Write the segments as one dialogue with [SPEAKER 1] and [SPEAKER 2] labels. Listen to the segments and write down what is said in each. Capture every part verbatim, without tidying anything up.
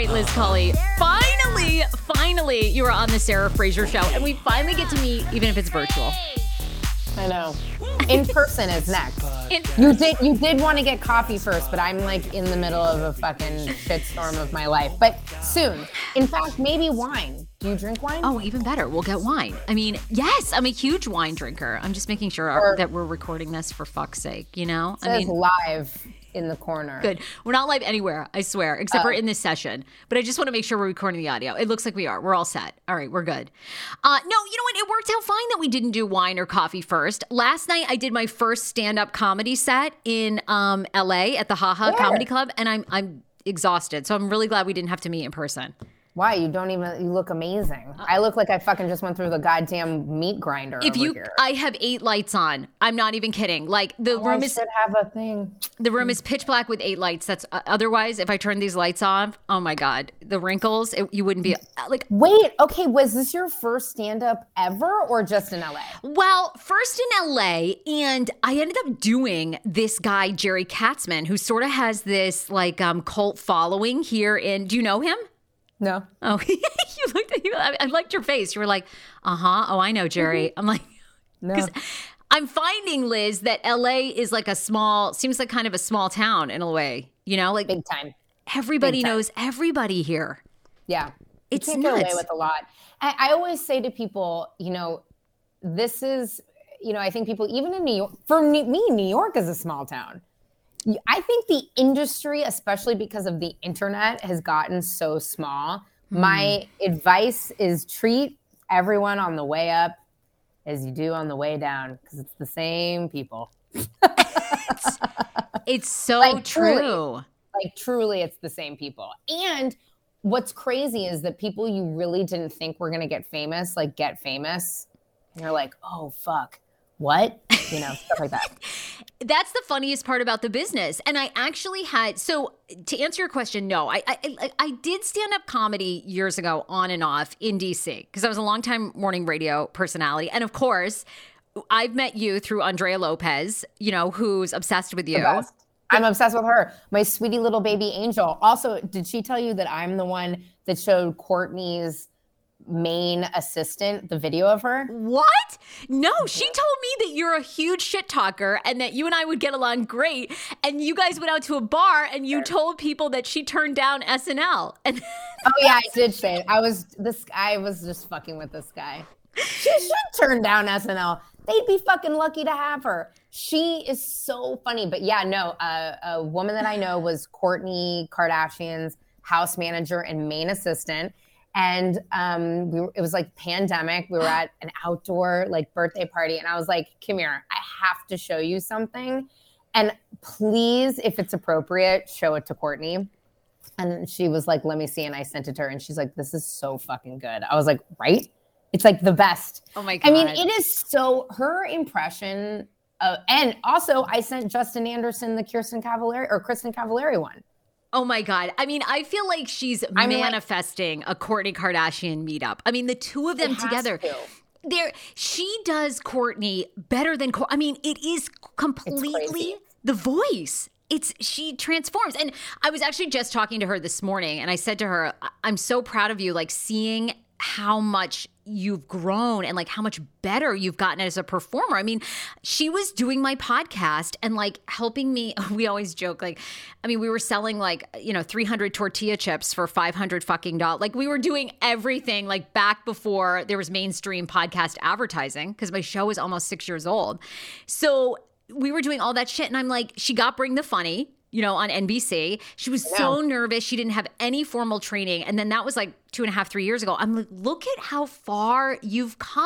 [SPEAKER 1] right, Liz Cully. Finally, finally, you are on the Sarah Fraser Show, and we finally get to meet, even if it's virtual.
[SPEAKER 2] I know. In person is next.
[SPEAKER 1] In-
[SPEAKER 2] you did you did want to get coffee first, but I'm like in the middle of a fucking shitstorm of my life. But soon. In fact, maybe wine. Do you drink wine?
[SPEAKER 1] Oh, even better. We'll get wine. I mean, yes, I'm a huge wine drinker. I'm just making sure
[SPEAKER 2] Or-
[SPEAKER 1] that we're recording this for fuck's sake, you know?
[SPEAKER 2] It
[SPEAKER 1] I
[SPEAKER 2] says
[SPEAKER 1] mean,
[SPEAKER 2] live in the corner.
[SPEAKER 1] good. We're not live anywhere, I swear, except
[SPEAKER 2] Oh.
[SPEAKER 1] for in this session. But I just want to make sure we're recording the audio. It looks like we are. We're all set. All right, we're good. Uh, no, you know what? It worked out fine that we didn't do wine or coffee first. Last night, I did my first stand-up comedy set in um, L A at the Haha
[SPEAKER 2] Where?
[SPEAKER 1] Comedy Club, and I'm I'm exhausted. So I'm really glad we didn't have to meet in person.
[SPEAKER 2] Why? You don't even, you look amazing. I look like I fucking just went through the goddamn meat grinder
[SPEAKER 1] If
[SPEAKER 2] over
[SPEAKER 1] you,
[SPEAKER 2] here.
[SPEAKER 1] I have eight lights on. I'm not even kidding. Like the
[SPEAKER 2] Oh,
[SPEAKER 1] room
[SPEAKER 2] I
[SPEAKER 1] is
[SPEAKER 2] should have a thing.
[SPEAKER 1] the room is pitch black with eight lights. That's uh, otherwise, if I turn these lights off, oh my god, the wrinkles. It, you wouldn't be uh, like.
[SPEAKER 2] Wait, okay, was this your first stand-up ever or just in L A?
[SPEAKER 1] Well, first in L A, and I ended up doing this guy Jerry Katzman, who sort of has this like um, cult following here in. Do you know him?
[SPEAKER 2] No.
[SPEAKER 1] Oh, you looked at you. I, I liked your face. You were like, uh huh. Oh, I know, Jerry. I'm like,
[SPEAKER 2] No.
[SPEAKER 1] because I'm finding, Liz, that L A is like a small, seems like kind of a small town in a way. You know, like
[SPEAKER 2] Big time.
[SPEAKER 1] everybody
[SPEAKER 2] big time.
[SPEAKER 1] knows everybody here.
[SPEAKER 2] Yeah.
[SPEAKER 1] It's
[SPEAKER 2] you can't get away
[SPEAKER 1] nuts.
[SPEAKER 2] with a lot. I, I always say to people, you know, this is, you know, I think people, even in New York, for me, New York is a small town. I think the industry, especially because of the internet, has gotten so small.
[SPEAKER 1] Hmm.
[SPEAKER 2] My advice is treat everyone on the way up as you do on the way down, because it's the same people.
[SPEAKER 1] It's so
[SPEAKER 2] Like,
[SPEAKER 1] true.
[SPEAKER 2] truly. Like, truly, it's the same people. And what's crazy is that people you really didn't think were going to get famous, like, get famous. And you're like, oh, fuck. What? You know, stuff like that.
[SPEAKER 1] That's the funniest part about the business. And I actually had, so to answer your question, no, I I, I, I did stand-up comedy years ago on and off in D C because I was a longtime morning radio personality. And of course, I've met you through Andrea Lopez, you know, who's obsessed with you.
[SPEAKER 2] The best. I'm obsessed with her. My sweetie little baby angel. Also, did she tell you that I'm the one that showed Courtney's main assistant the video of her?
[SPEAKER 1] What? No, she told me that you're a huge shit talker and that you and I would get along great. And you guys went out to a bar and you told people that she turned down S N L. And
[SPEAKER 2] Oh yeah, I did say it. I was this I was just fucking with this guy. She should turn down S N L. They'd be fucking lucky to have her. She is so funny. But yeah, no, uh, a woman that I know was Kourtney Kardashian's house manager and main assistant. And um, we were, it was like pandemic. We were at an outdoor like birthday party. And I was like, come here, I have to show you something. And please, if it's appropriate, show it to Kourtney. And she was like, let me see. And I sent it to her. And she's like, this is so fucking good. I was like, right? It's like the best.
[SPEAKER 1] oh my God.
[SPEAKER 2] I mean, it is so, her impression. Of, and also, I sent Justin Anderson the Kirsten Cavallari or Kristen Cavallari one.
[SPEAKER 1] Oh my God. I mean, I feel like she's
[SPEAKER 2] I mean, like-
[SPEAKER 1] manifesting a Kourtney Kardashian meetup. I mean, the two of them
[SPEAKER 2] It has
[SPEAKER 1] together.
[SPEAKER 2] to.
[SPEAKER 1] There, she does Kourtney better than Kour- I mean, it is completely
[SPEAKER 2] crazy.
[SPEAKER 1] the voice. It's she transforms. And I was actually just talking to her this morning and I said to her, "I- I'm so proud of you, like seeing how much you've grown and like how much better you've gotten as a performer." I mean, she was doing my podcast and like helping me. We always joke, like, I mean, we were selling like, you know, three hundred tortilla chips for five hundred fucking dollars. Like we were doing everything like back before there was mainstream podcast advertising because my show was almost six years old. So we were doing all that shit. And I'm like, she got Bring the Funny, you know, on N B C. She was so nervous. She didn't have any formal training. And then that was like two and a half, three years ago. I'm like, look at how far you've come.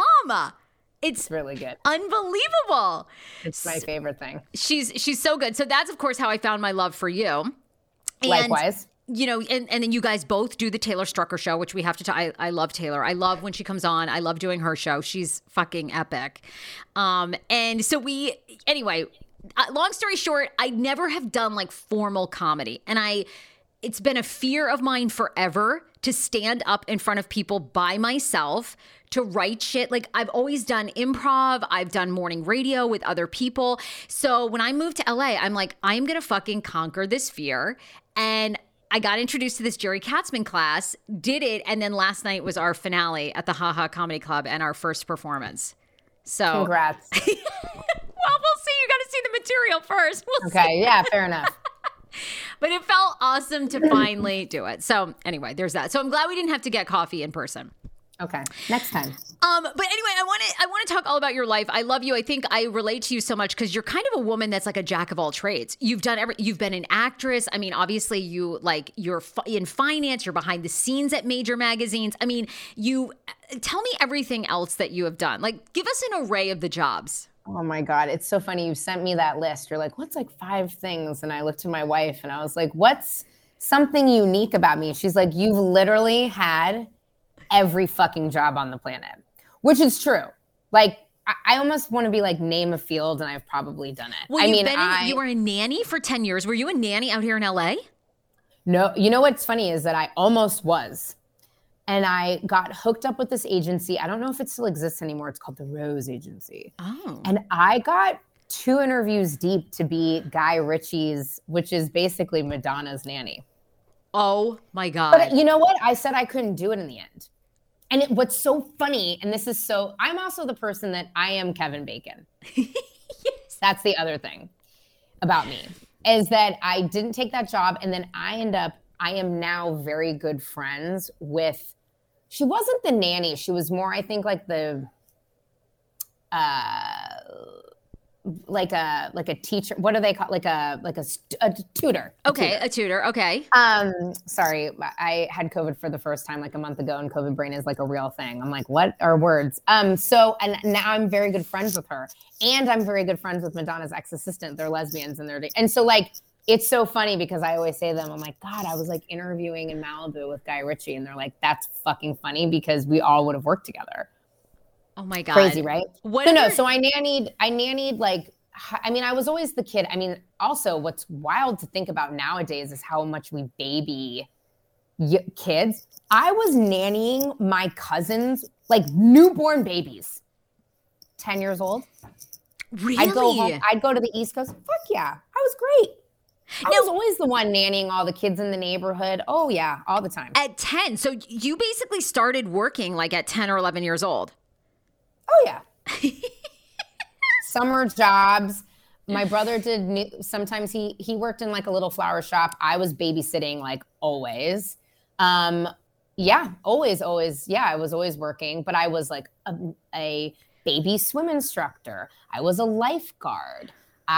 [SPEAKER 1] It's
[SPEAKER 2] It's really good.
[SPEAKER 1] unbelievable.
[SPEAKER 2] It's my favorite thing.
[SPEAKER 1] She's she's so good. So that's, of course, how I found my love for you. And,
[SPEAKER 2] Likewise.
[SPEAKER 1] you know, and, and then you guys both do the Taylor Strucker show, which we have to talk. I, I love Taylor. I love when she comes on. I love doing her show. She's fucking epic. Um, and so we, anyway, uh, long story short, I never have done like formal comedy. And I, it's been a fear of mine forever to stand up in front of people by myself, to write shit. Like I've always done improv. I've done morning radio with other people. So when I moved to L A, I'm like, I'm going to fucking conquer this fear. And I got introduced to this Jerry Katzman class, did it, and then last night was our finale at the Ha Ha Comedy Club and our first performance. So
[SPEAKER 2] congrats.
[SPEAKER 1] Well, we'll see. You got to see the material first. We'll
[SPEAKER 2] okay,
[SPEAKER 1] see.
[SPEAKER 2] Yeah, fair enough.
[SPEAKER 1] But it felt awesome to finally do it. So anyway, there's that. So I'm glad we didn't have to get coffee in person.
[SPEAKER 2] Okay, next time.
[SPEAKER 1] Um, but anyway, I want to I want to talk all about your life. I love you. I think I relate to you so much because you're kind of a woman that's like a jack of all trades. You've done every. You've been an actress. I mean, obviously, you like you're fi- in finance. You're behind the scenes at major magazines. I mean, you tell me everything else that you have done. Like, give us an array of the jobs.
[SPEAKER 2] Oh my God, it's so funny. You sent me that list. You're like, what's like five things? And I looked to my wife and I was like, what's something unique about me? She's like, you've literally had every fucking job on the planet, which is true. Like, I, I almost want to be like, name a field, and I've probably done it.
[SPEAKER 1] Well,
[SPEAKER 2] I
[SPEAKER 1] you've
[SPEAKER 2] mean,
[SPEAKER 1] been in,
[SPEAKER 2] I,
[SPEAKER 1] you were a nanny for ten years. Were you a nanny out here in L A?
[SPEAKER 2] No, you know what's funny is that I almost was. And I got hooked up with this agency. I don't know if it still exists anymore. It's called the Rose Agency.
[SPEAKER 1] Oh.
[SPEAKER 2] And I got two interviews deep to be Guy Ritchie's, which is basically Madonna's nanny.
[SPEAKER 1] Oh my God.
[SPEAKER 2] But you know what? I said I couldn't do it in the end. And it, what's so funny, and this is so, I'm also the person that I am Kevin Bacon. Yes. That's the other thing about me, is that I didn't take that job. And then I end up, I am now very good friends with, she wasn't the nanny. She was more, I think, like the, uh, like a like a teacher. What do they call like a like a, a tutor? A
[SPEAKER 1] okay,
[SPEAKER 2] tutor.
[SPEAKER 1] a tutor. Okay.
[SPEAKER 2] Um, sorry, I had COVID for the first time like a month ago, and COVID brain is like a real thing. I'm like, what are words? Um, so and now I'm very good friends with her, and I'm very good friends with Madonna's ex-assistant. They're lesbians, and they're and so like. It's so funny because I always say to them, I'm like, God, I was like interviewing in Malibu with Guy Ritchie. And they're like, that's fucking funny because we all would have worked together.
[SPEAKER 1] Oh my God.
[SPEAKER 2] Crazy, right?
[SPEAKER 1] What
[SPEAKER 2] so no,
[SPEAKER 1] your-
[SPEAKER 2] so I nannied, I nannied like, I mean, I was always the kid. I mean, also what's wild to think about nowadays is how much we baby y- kids. I was nannying my cousins, like newborn babies, ten years old.
[SPEAKER 1] Really?
[SPEAKER 2] I'd go home, I'd go to the East Coast. Fuck yeah. I was great. I
[SPEAKER 1] now,
[SPEAKER 2] was always the one nannying all the kids in the neighborhood. Oh, yeah, all the time.
[SPEAKER 1] At ten. So you basically started working like at ten or eleven years old.
[SPEAKER 2] Oh, yeah. Summer jobs. My brother did, new, sometimes he he worked in like a little flower shop. I was babysitting like always. Um, yeah, always, always. Yeah, I was always working, but I was like a, a baby swim instructor. I was a lifeguard.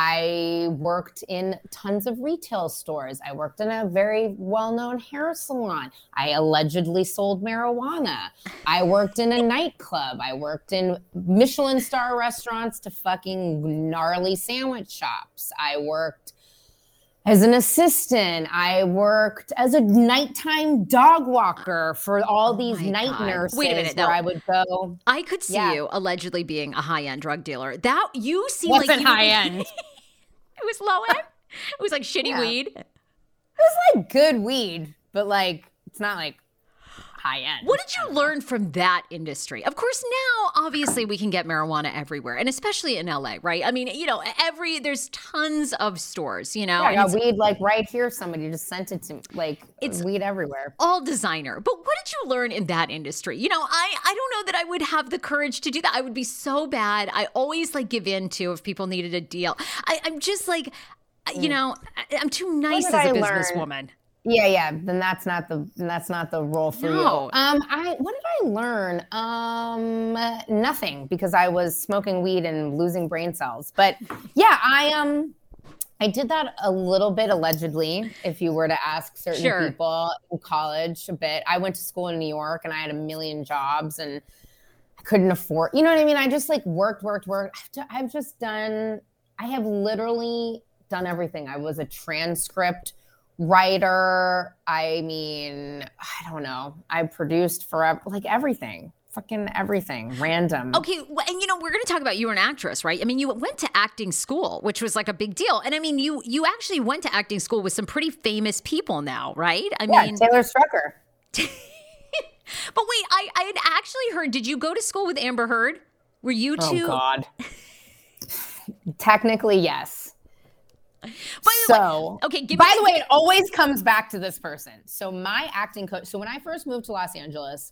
[SPEAKER 2] I worked in tons of retail stores. I worked in a very well-known hair salon. I allegedly sold marijuana. I worked in a nightclub. I worked in Michelin star restaurants to fucking gnarly sandwich shops. I worked as an assistant. I worked as a nighttime dog walker for all
[SPEAKER 1] Oh
[SPEAKER 2] these
[SPEAKER 1] my
[SPEAKER 2] night
[SPEAKER 1] God.
[SPEAKER 2] nurses.
[SPEAKER 1] Wait a minute,
[SPEAKER 2] where
[SPEAKER 1] no.
[SPEAKER 2] I would go.
[SPEAKER 1] I could see
[SPEAKER 2] Yeah.
[SPEAKER 1] you allegedly being a high-end drug dealer. That you seem
[SPEAKER 2] Wasn't
[SPEAKER 1] like you would
[SPEAKER 2] high
[SPEAKER 1] be-
[SPEAKER 2] end.
[SPEAKER 1] It was low end. It was like shitty
[SPEAKER 2] Yeah.
[SPEAKER 1] weed.
[SPEAKER 2] It was like good weed, but like it's not like high end.
[SPEAKER 1] What did you learn from that industry? Of course, now obviously we can get marijuana everywhere, and especially in L A, right? I mean, you know, every there's tons of stores, you know.
[SPEAKER 2] Yeah, I
[SPEAKER 1] and
[SPEAKER 2] got
[SPEAKER 1] it's
[SPEAKER 2] weed like right here. Somebody just sent it to me. Like
[SPEAKER 1] It's-
[SPEAKER 2] it's weed everywhere.
[SPEAKER 1] all designer. But what did you learn in that industry? You know, I I don't know that I would have the courage to do that. I would be so bad. I always like give in to if people needed a deal. I, I'm just like, you know, I, I'm too nice as
[SPEAKER 2] did
[SPEAKER 1] a
[SPEAKER 2] I learn?
[SPEAKER 1] businesswoman.
[SPEAKER 2] Yeah, yeah. Then that's not the then that's not the role for
[SPEAKER 1] No.
[SPEAKER 2] you. Um, I what did I learn? Um, uh, nothing because I was smoking weed and losing brain cells. But yeah, I um. I did that a little bit allegedly, if you were to ask certain
[SPEAKER 1] Sure.
[SPEAKER 2] people in college a bit. I went to school in New York and I had a million jobs and I couldn't afford, you know what I mean? I just like worked, worked, worked. I've, ju- I've just done, I have literally done everything. I was a transcript writer. I mean, I don't know. I produced forever, like everything. Fucking everything, random.
[SPEAKER 1] Okay, well, and you know we're going to talk about you were an actress, right? I mean, you went to acting school, which was like a big deal, and I mean, you you actually went to acting school with some pretty famous people now, right? I
[SPEAKER 2] Yeah,
[SPEAKER 1] mean,
[SPEAKER 2] Taylor Strucker.
[SPEAKER 1] but wait, I I had actually heard. Did you go to school with Amber Heard? Were you two?
[SPEAKER 2] Oh God. Technically, yes.
[SPEAKER 1] By the
[SPEAKER 2] so,
[SPEAKER 1] way, okay. Give
[SPEAKER 2] by
[SPEAKER 1] me,
[SPEAKER 2] the way, it always comes back to this person. So my acting coach. So when I first moved to Los Angeles,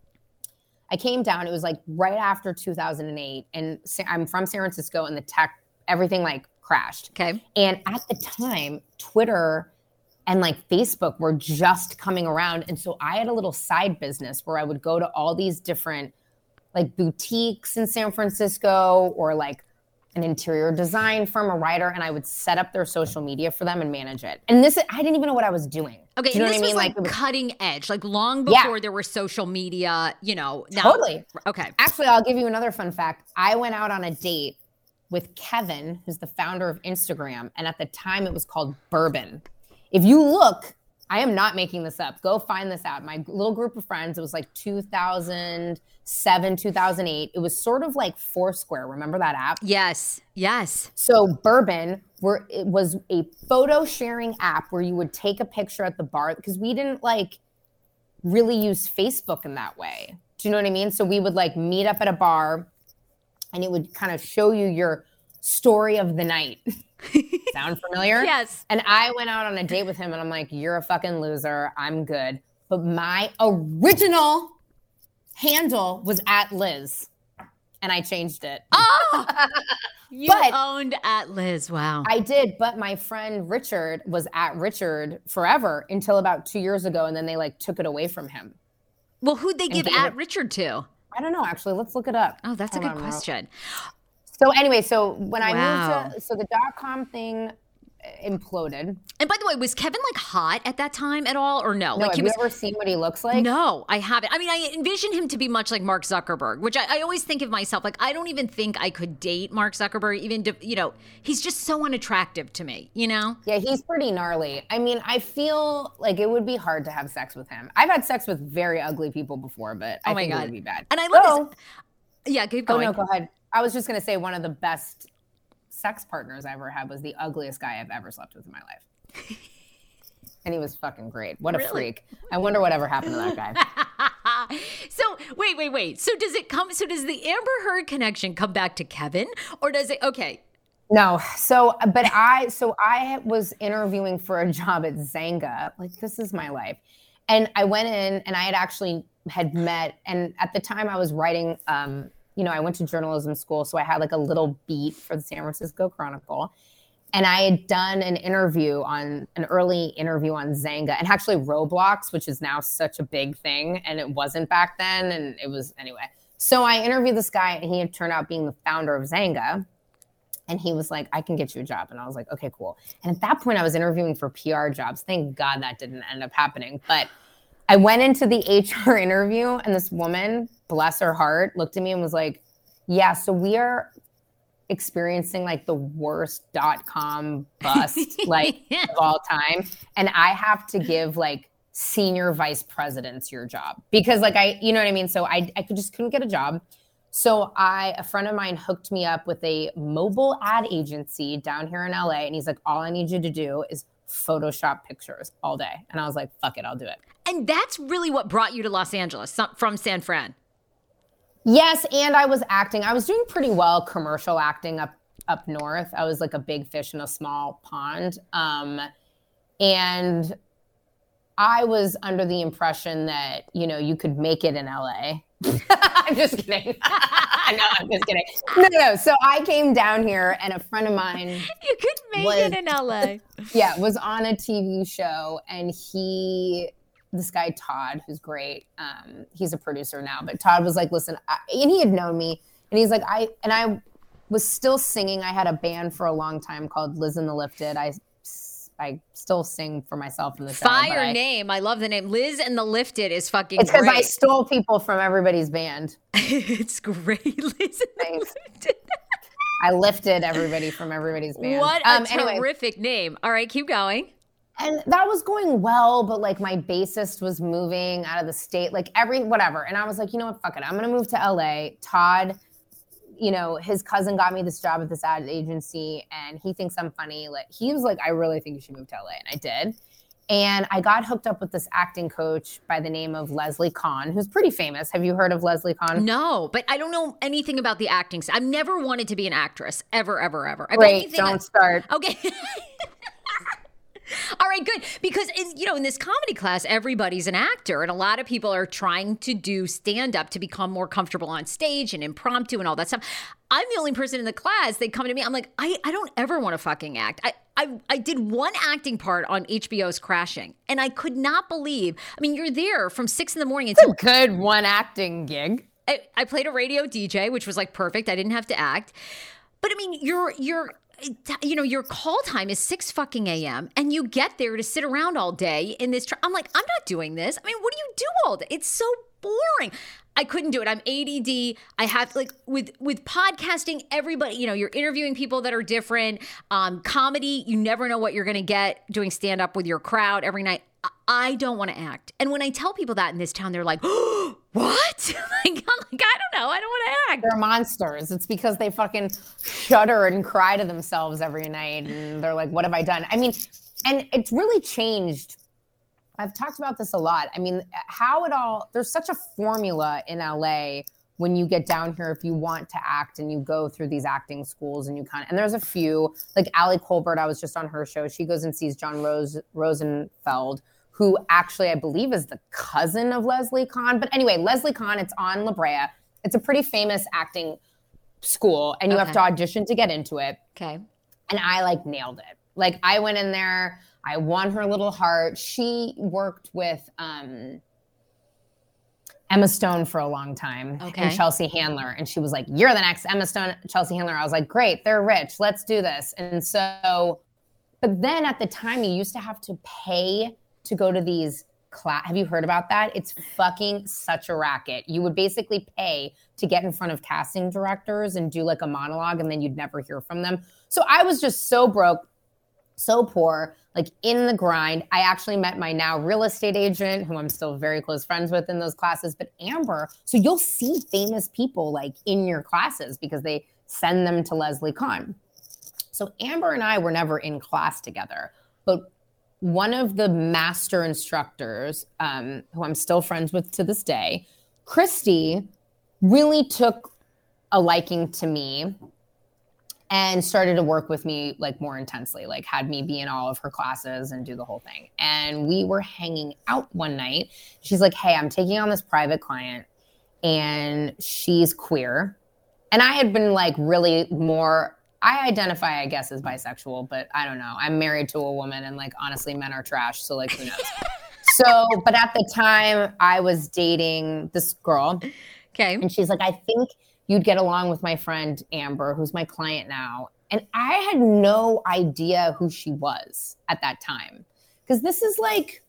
[SPEAKER 2] I came down. It was like right after two thousand eight, and I'm from San Francisco, and the tech, everything like crashed.
[SPEAKER 1] Okay.
[SPEAKER 2] And at the time, Twitter and like Facebook were just coming around, and so I had a little side business where I would go to all these different like boutiques in San Francisco, or like an interior design firm, a writer, and I would set up their social media for them and manage it. And this, I didn't even know what I was doing.
[SPEAKER 1] Okay,
[SPEAKER 2] Do you know
[SPEAKER 1] and this
[SPEAKER 2] what I mean?
[SPEAKER 1] was like,
[SPEAKER 2] like was,
[SPEAKER 1] cutting edge, like long before
[SPEAKER 2] yeah.
[SPEAKER 1] there were social media, you know. Now,
[SPEAKER 2] totally.
[SPEAKER 1] Okay.
[SPEAKER 2] Actually, I'll give you another fun fact. I went out on a date with Kevin, who's the founder of Instagram, and at the time it was called Bourbon. If you look, I am not making this up. Go find this out. My little group of friends, it was like two thousand seven, two thousand eight. It was sort of like Foursquare. Remember that app?
[SPEAKER 1] Yes. Yes.
[SPEAKER 2] So Bourbon, where it was a photo sharing app where you would take a picture at the bar, because we didn't like really use Facebook in that way. Do you know what I mean? So we would like meet up at a bar and it would kind of show you your story of the night. Sound familiar?
[SPEAKER 1] Yes.
[SPEAKER 2] And I went out on a date with him and I'm like, you're a fucking loser. I'm good. But my original handle was at Liz. And I changed it.
[SPEAKER 1] Oh, you
[SPEAKER 2] But-
[SPEAKER 1] owned at Liz. Wow.
[SPEAKER 2] I did, but my friend Richard was at Richard forever until about two years ago. And then they like took it away from him.
[SPEAKER 1] Well, who'd they give
[SPEAKER 2] gave
[SPEAKER 1] at
[SPEAKER 2] it-
[SPEAKER 1] Richard to?
[SPEAKER 2] I don't know, actually. Let's look it up.
[SPEAKER 1] Oh, that's
[SPEAKER 2] Hold
[SPEAKER 1] a good
[SPEAKER 2] on, Ro.
[SPEAKER 1] question.
[SPEAKER 2] So anyway, so when I
[SPEAKER 1] Wow.
[SPEAKER 2] moved to, so the dot-com thing imploded.
[SPEAKER 1] And by the way, was Kevin like hot at that time at all, or no?
[SPEAKER 2] No,
[SPEAKER 1] like
[SPEAKER 2] have
[SPEAKER 1] he
[SPEAKER 2] you
[SPEAKER 1] was.
[SPEAKER 2] ever seen what he looks like?
[SPEAKER 1] No, I haven't. I mean, I envision him to be much like Mark Zuckerberg, which I, I always think of myself like I don't even think I could date Mark Zuckerberg. Even to, you know, he's just so unattractive to me. You know?
[SPEAKER 2] Yeah, he's pretty gnarly. I mean, I feel like it would be hard to have sex with him. I've had sex with very ugly people before, but I
[SPEAKER 1] Oh my
[SPEAKER 2] think
[SPEAKER 1] God.
[SPEAKER 2] it would be bad.
[SPEAKER 1] And I love
[SPEAKER 2] So-
[SPEAKER 1] this. Yeah, keep
[SPEAKER 2] Oh
[SPEAKER 1] going.
[SPEAKER 2] no, go ahead. I was just gonna say one of the best sex partners I ever had was the ugliest guy I've ever slept with in my life. And he was fucking great. What a
[SPEAKER 1] Really?
[SPEAKER 2] freak. I wonder whatever happened to that guy.
[SPEAKER 1] So wait, wait, wait. So does it come? So does the Amber Heard connection come back to Kevin, or does it? Okay.
[SPEAKER 2] No. So, but I, so I was interviewing for a job at Zanga. Like, this is my life. And I went in and I had actually had met, and at the time I was writing, um, you know, I went to journalism school. So I had like a little beat for the San Francisco Chronicle. And I had done an interview on an early interview on Zanga and actually Roblox, which is now such a big thing. And it wasn't back then. And it was, anyway. So I interviewed this guy and he had turned out being the founder of Zanga. And he was like, I can get you a job. And I was like, okay, cool. And at that point I was interviewing for P R jobs. Thank God that didn't end up happening. But I went into the H R interview and this woman, bless her heart, looked at me and was like, yeah, so we are experiencing like the worst dot-com bust like of all time. And I have to give like senior vice presidents your job because like I, you know what I mean? So I, I could just couldn't get a job. So I, a friend of mine hooked me up with a mobile ad agency down here in L A. And he's like, all I need you to do is Photoshop pictures all day. And I was like, fuck it, I'll do it.
[SPEAKER 1] And that's really what brought you to Los Angeles so- from San Fran.
[SPEAKER 2] Yes, and I was acting. I was doing pretty well commercial acting up up north. I was like a big fish in a small pond. Um, and I was under the impression that, you know, you could make it in L A. I'm just kidding. no, I'm just kidding. No, no. So I came down here and a friend of mine
[SPEAKER 1] You could make
[SPEAKER 2] was-
[SPEAKER 1] it in L A.
[SPEAKER 2] yeah, was on a T V show and he, this guy, Todd, who's great. Um, he's a producer now, but Todd was like, listen, I, and he had known me and he's like, I, and I was still singing. I had a band for a long time called Liz and the Lifted. I, I still sing for myself in the show. but
[SPEAKER 1] Fire
[SPEAKER 2] I-
[SPEAKER 1] name. I love the name. Liz and the Lifted is fucking
[SPEAKER 2] It's because
[SPEAKER 1] great.
[SPEAKER 2] I stole people from everybody's band.
[SPEAKER 1] It's great. Liz and the
[SPEAKER 2] Thanks.
[SPEAKER 1] Lifted.
[SPEAKER 2] I lifted everybody from everybody's band.
[SPEAKER 1] What a
[SPEAKER 2] Um, anyway,
[SPEAKER 1] terrific name. All right, keep going.
[SPEAKER 2] and that was going well, but like my bassist was moving out of the state, like every whatever. And I was like, you know what, fuck it. I'm gonna move to L A. Todd, you know, his cousin got me this job at this ad agency and he thinks I'm funny. Like he was like, I really think you should move to L A. And I did. And I got hooked up with this acting coach by the name of Leslie Kahn, who's pretty famous. Have you heard of Leslie Kahn?
[SPEAKER 1] No, but I don't know anything about the acting. I've never wanted to be an actress, ever, ever, ever. I've
[SPEAKER 2] Great,
[SPEAKER 1] anything
[SPEAKER 2] don't
[SPEAKER 1] I-
[SPEAKER 2] start.
[SPEAKER 1] Okay. All right, good. Because, in, you know, in this comedy class, everybody's an actor. And a lot of people are trying to do stand-up to become more comfortable on stage and impromptu and all that stuff. I'm the only person in the class. They come to me. I'm like, I, I don't ever want to fucking act. I, I, I did one acting part on H B O's Crashing. And I could not believe, I mean, you're there from six in the morning until...
[SPEAKER 2] It's a good one acting gig.
[SPEAKER 1] I, I played a radio D J, which was like perfect. I didn't have to act. But I mean, you're, you're, you know, your call time is six fucking a m and you get there to sit around all day in this. Tra- I'm like, I'm not doing this. I mean, what do you do all day? It's so boring. I couldn't do it. I'm A D D. I have like with with podcasting, everybody, you know, you're interviewing people that are different. Um, comedy, you never know what you're going to get doing stand up with your crowd every night. I don't want to act. And when I tell people that in this town, they're like, oh, what? like, I'm like, I don't know. I don't want to act.
[SPEAKER 2] They're monsters. It's because they fucking shudder and cry to themselves every night. And they're like, what have I done? I mean, and it's really changed. I've talked about this a lot. I mean, how it all, there's such a formula in L A when you get down here, if you want to act and you go through these acting schools and you kind of, and there's a few, like Allie Colbert, I was just on her show. She goes and sees John Rose, Rosenfeld, who actually I believe is the cousin of Leslie Kahn. But anyway, Leslie Kahn, it's on La Brea. It's a pretty famous acting school and you okay. have to audition to get into it.
[SPEAKER 1] Okay.
[SPEAKER 2] And I like nailed it. Like I went in there, I won her little heart. She worked with um, Emma Stone for a long time
[SPEAKER 1] okay.
[SPEAKER 2] and Chelsea Handler. And she was like, you're the next Emma Stone, Chelsea Handler. I was like, great, they're rich. Let's do this. And so, but then at the time you used to have to pay to go to these class. Have you heard about that? It's fucking such a racket. You would basically pay to get in front of casting directors and do like a monologue and then you'd never hear from them. So I was just so broke, so poor, like in the grind. I actually met my now real estate agent, who I'm still very close friends with in those classes, but Amber, so you'll see famous people like in your classes because they send them to Leslie Kahn. So Amber and I were never in class together, but one of the master instructors, um, who I'm still friends with to this day, Christy, really took a liking to me and started to work with me like more intensely, like had me be in all of her classes and do the whole thing. And we were hanging out one night. She's like, hey, I'm taking on this private client and she's queer. And I had been like really more, I identify, I guess, as bisexual, but I don't know. I'm married to a woman and like, honestly, men are trash. So like, who knows? So, but at the time I was dating this girl.
[SPEAKER 1] Okay.
[SPEAKER 2] And she's like, I think you'd get along with my friend Amber, who's my client now. And I had no idea who she was at that time. Because this is like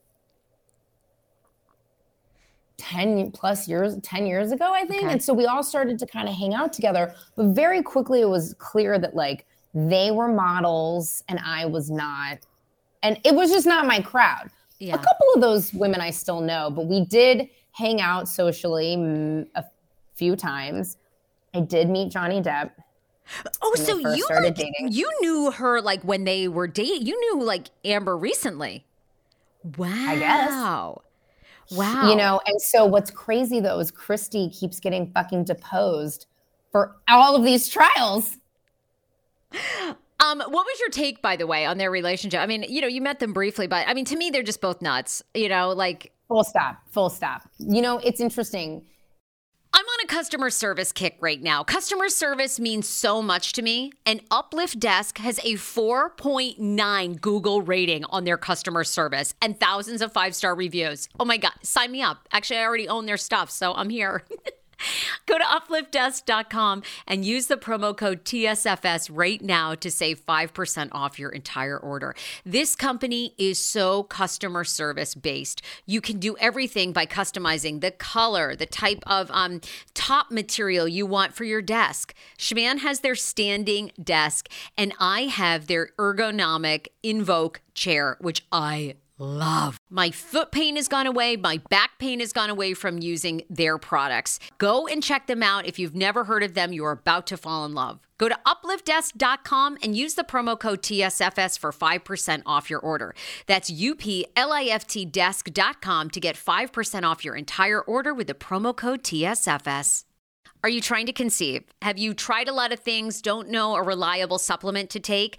[SPEAKER 2] ten plus years, ten years ago, I think. Okay. And so we all started to kind of hang out together. But very quickly, it was clear that like they were models and I was not. And it was just not my crowd. Yeah. A couple of those women I still know, but we did hang out socially a few times. I did meet Johnny Depp.
[SPEAKER 1] Oh, so you like, you knew her like when they were dating. You knew like Amber recently. Wow.
[SPEAKER 2] I guess.
[SPEAKER 1] Wow.
[SPEAKER 2] You know, and so what's crazy though is Christy keeps getting fucking deposed for all of these trials.
[SPEAKER 1] Um, what was your take, by the way, on their relationship? I mean, you know, you met them briefly, but I mean, to me, they're just both nuts. You know, like
[SPEAKER 2] full stop, full stop. You know, it's interesting.
[SPEAKER 1] I'm on a customer service kick right now. Customer service means so much to me. And Uplift Desk has a four point nine Google rating on their customer service and thousands of five-star reviews. Oh my God, sign me up. Actually, I already own their stuff, so I'm here. Go to uplift desk dot com and use the promo code T S F S right now to save five percent off your entire order. This company is so customer service based. You can do everything by customizing the color, the type of um, top material you want for your desk. Schman has their standing desk, and I have their ergonomic Invoke chair, which I love. My foot pain has gone away. My back pain has gone away from using their products. Go and check them out. If you've never heard of them, you're about to fall in love. Go to uplift desk dot com and use the promo code T S F S for five percent off your order. That's U P L I F T desk dot com to get five percent off your entire order with the promo code T S F S. Are you trying to conceive? Have you tried a lot of things, don't know a reliable supplement to take?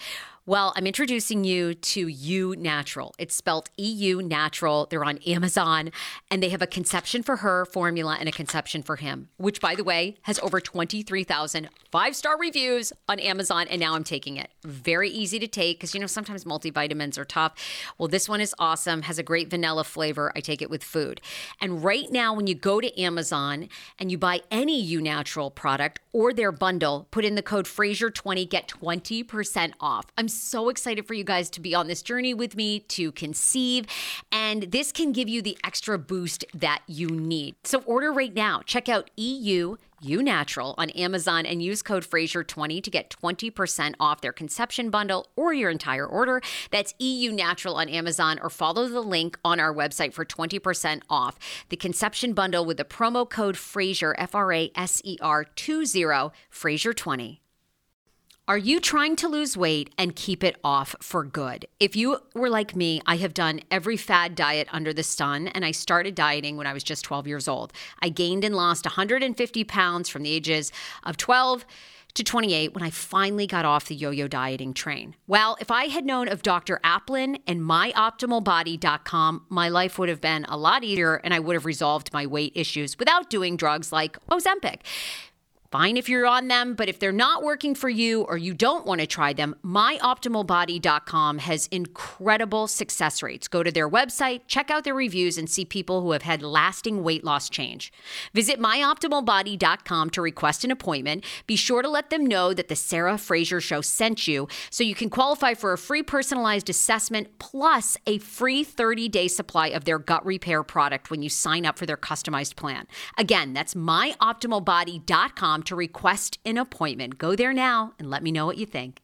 [SPEAKER 1] Well, I'm introducing you to Eu Natural. It's spelled E U Natural. They're on Amazon, and they have a Conception for Her formula and a Conception for Him, which, by the way, has over twenty-three thousand five-star reviews on Amazon, and now I'm taking it. Very easy to take because, you know, sometimes multivitamins are tough. Well, this one is awesome, has a great vanilla flavor. I take it with food. And right now, when you go to Amazon and you buy any Eu Natural product or their bundle, put in the code Fraser twenty, get twenty percent off. I'm so excited for you guys to be on this journey with me to conceive, and this can give you the extra boost that you need. So order right now. Check out E U Eu Natural on Amazon and use code Fraser twenty to get twenty percent off their conception bundle or your entire order. That's E U Natural on Amazon, or follow the link on our website for twenty percent off the conception bundle with the promo code Fraser, F R A S E R twenty, Fraser twenty. Are you trying to lose weight and keep it off for good? If you were like me, I have done every fad diet under the sun, and I started dieting when I was just twelve years old. I gained and lost one hundred fifty pounds from the ages of twelve to twenty-eight when I finally got off the yo-yo dieting train. Well, if I had known of Doctor Aplin and my optimal body dot com, my life would have been a lot easier, and I would have resolved my weight issues without doing drugs like Ozempic. Fine if you're on them, but if they're not working for you or you don't want to try them, my optimal body dot com has incredible success rates. Go to their website, check out their reviews, and see people who have had lasting weight loss change. Visit my optimal body dot com to request an appointment. Be sure to let them know that the Sarah Fraser Show sent you so you can qualify for a free personalized assessment plus a free thirty-day supply of their gut repair product when you sign up for their customized plan. Again, that's my optimal body dot com to request an appointment. Go there now and let me know what you think.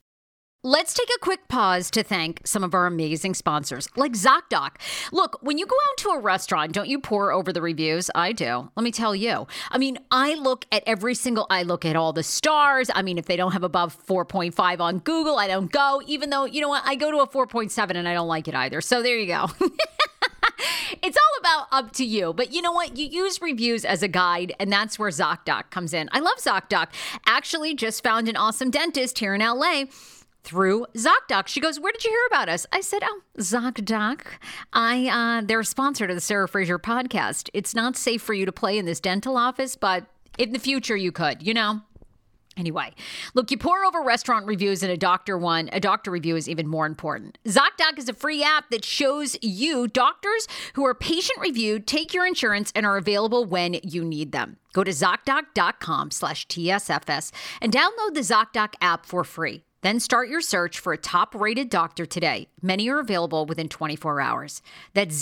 [SPEAKER 1] Let's take a quick pause to thank some of our amazing sponsors, like ZocDoc. Look, when you go out to a restaurant, don't you pore over the reviews? I do. Let me tell you. I mean, I look at every single, I look at all the stars. I mean, if they don't have above four point five on Google, I don't go, even though, you know what, I go to a four point seven and I don't like it either. So there you go. It's all about up to you. But you know what? You use reviews as a guide, and that's where ZocDoc comes in. I love ZocDoc. Actually, just found an awesome dentist here in L A through ZocDoc. She goes, "Where did you hear about us?" I said, "Oh, ZocDoc. I, uh, they're a sponsor to the Sarah Fraser podcast. It's not safe for you to play in this dental office, but in the future you could, you know." Anyway, look, you pour over restaurant reviews and a doctor one. A doctor review is even more important. ZocDoc is a free app that shows you doctors who are patient-reviewed, take your insurance, and are available when you need them. Go to ZocDoc.com slash TSFS and download the ZocDoc app for free. Then start your search for a top-rated doctor today. Many are available within twenty-four hours. That's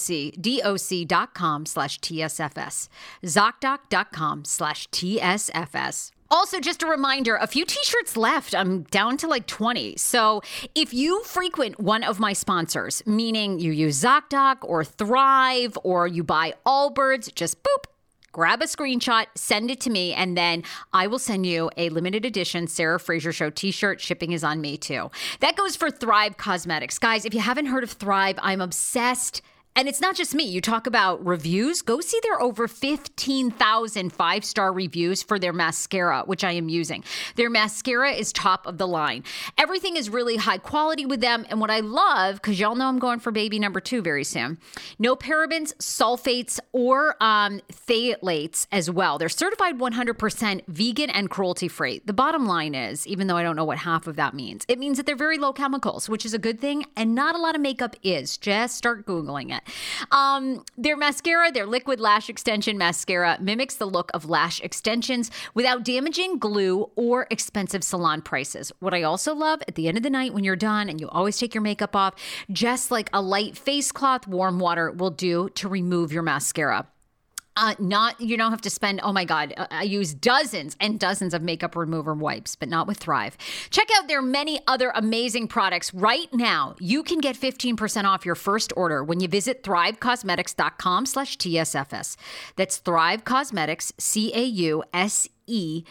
[SPEAKER 1] ZocDoc.com slash TSFS. ZocDoc.com slash TSFS. Also, just a reminder, a few t-shirts left. I'm down to like twenty. So if you frequent one of my sponsors, meaning you use ZocDoc or Thrive or you buy Allbirds, just boop, grab a screenshot, send it to me, and then I will send you a limited edition Sarah Fraser Show t-shirt. Shipping is on me too. That goes for Thrive Cosmetics. Guys, if you haven't heard of Thrive, I'm obsessed. And it's not just me. You talk about reviews. Go see their over fifteen thousand five-star reviews for their mascara, which I am using. Their mascara is top of the line. Everything is really high quality with them. And what I love, because y'all know I'm going for baby number two very soon, no parabens, sulfates, or um, phthalates as well. They're certified one hundred percent vegan and cruelty-free. The bottom line is, even though I don't know what half of that means, it means that they're very low chemicals, which is a good thing. And not a lot of makeup is. Just start Googling it. Um, their mascara, their liquid lash extension mascara, mimics the look of lash extensions without damaging glue or expensive salon prices. What I also love, at the end of the night when you're done and you always take your makeup off, just like a light face cloth, warm water will do to remove your mascara. Uh, not, you don't have to spend, oh my God, I use dozens and dozens of makeup remover wipes, but not with Thrive. Check out their many other amazing products right now. You can get fifteen percent off your first order when you visit thrivecosmetics.com slash TSFS. That's Thrive Cosmetics, C A U S E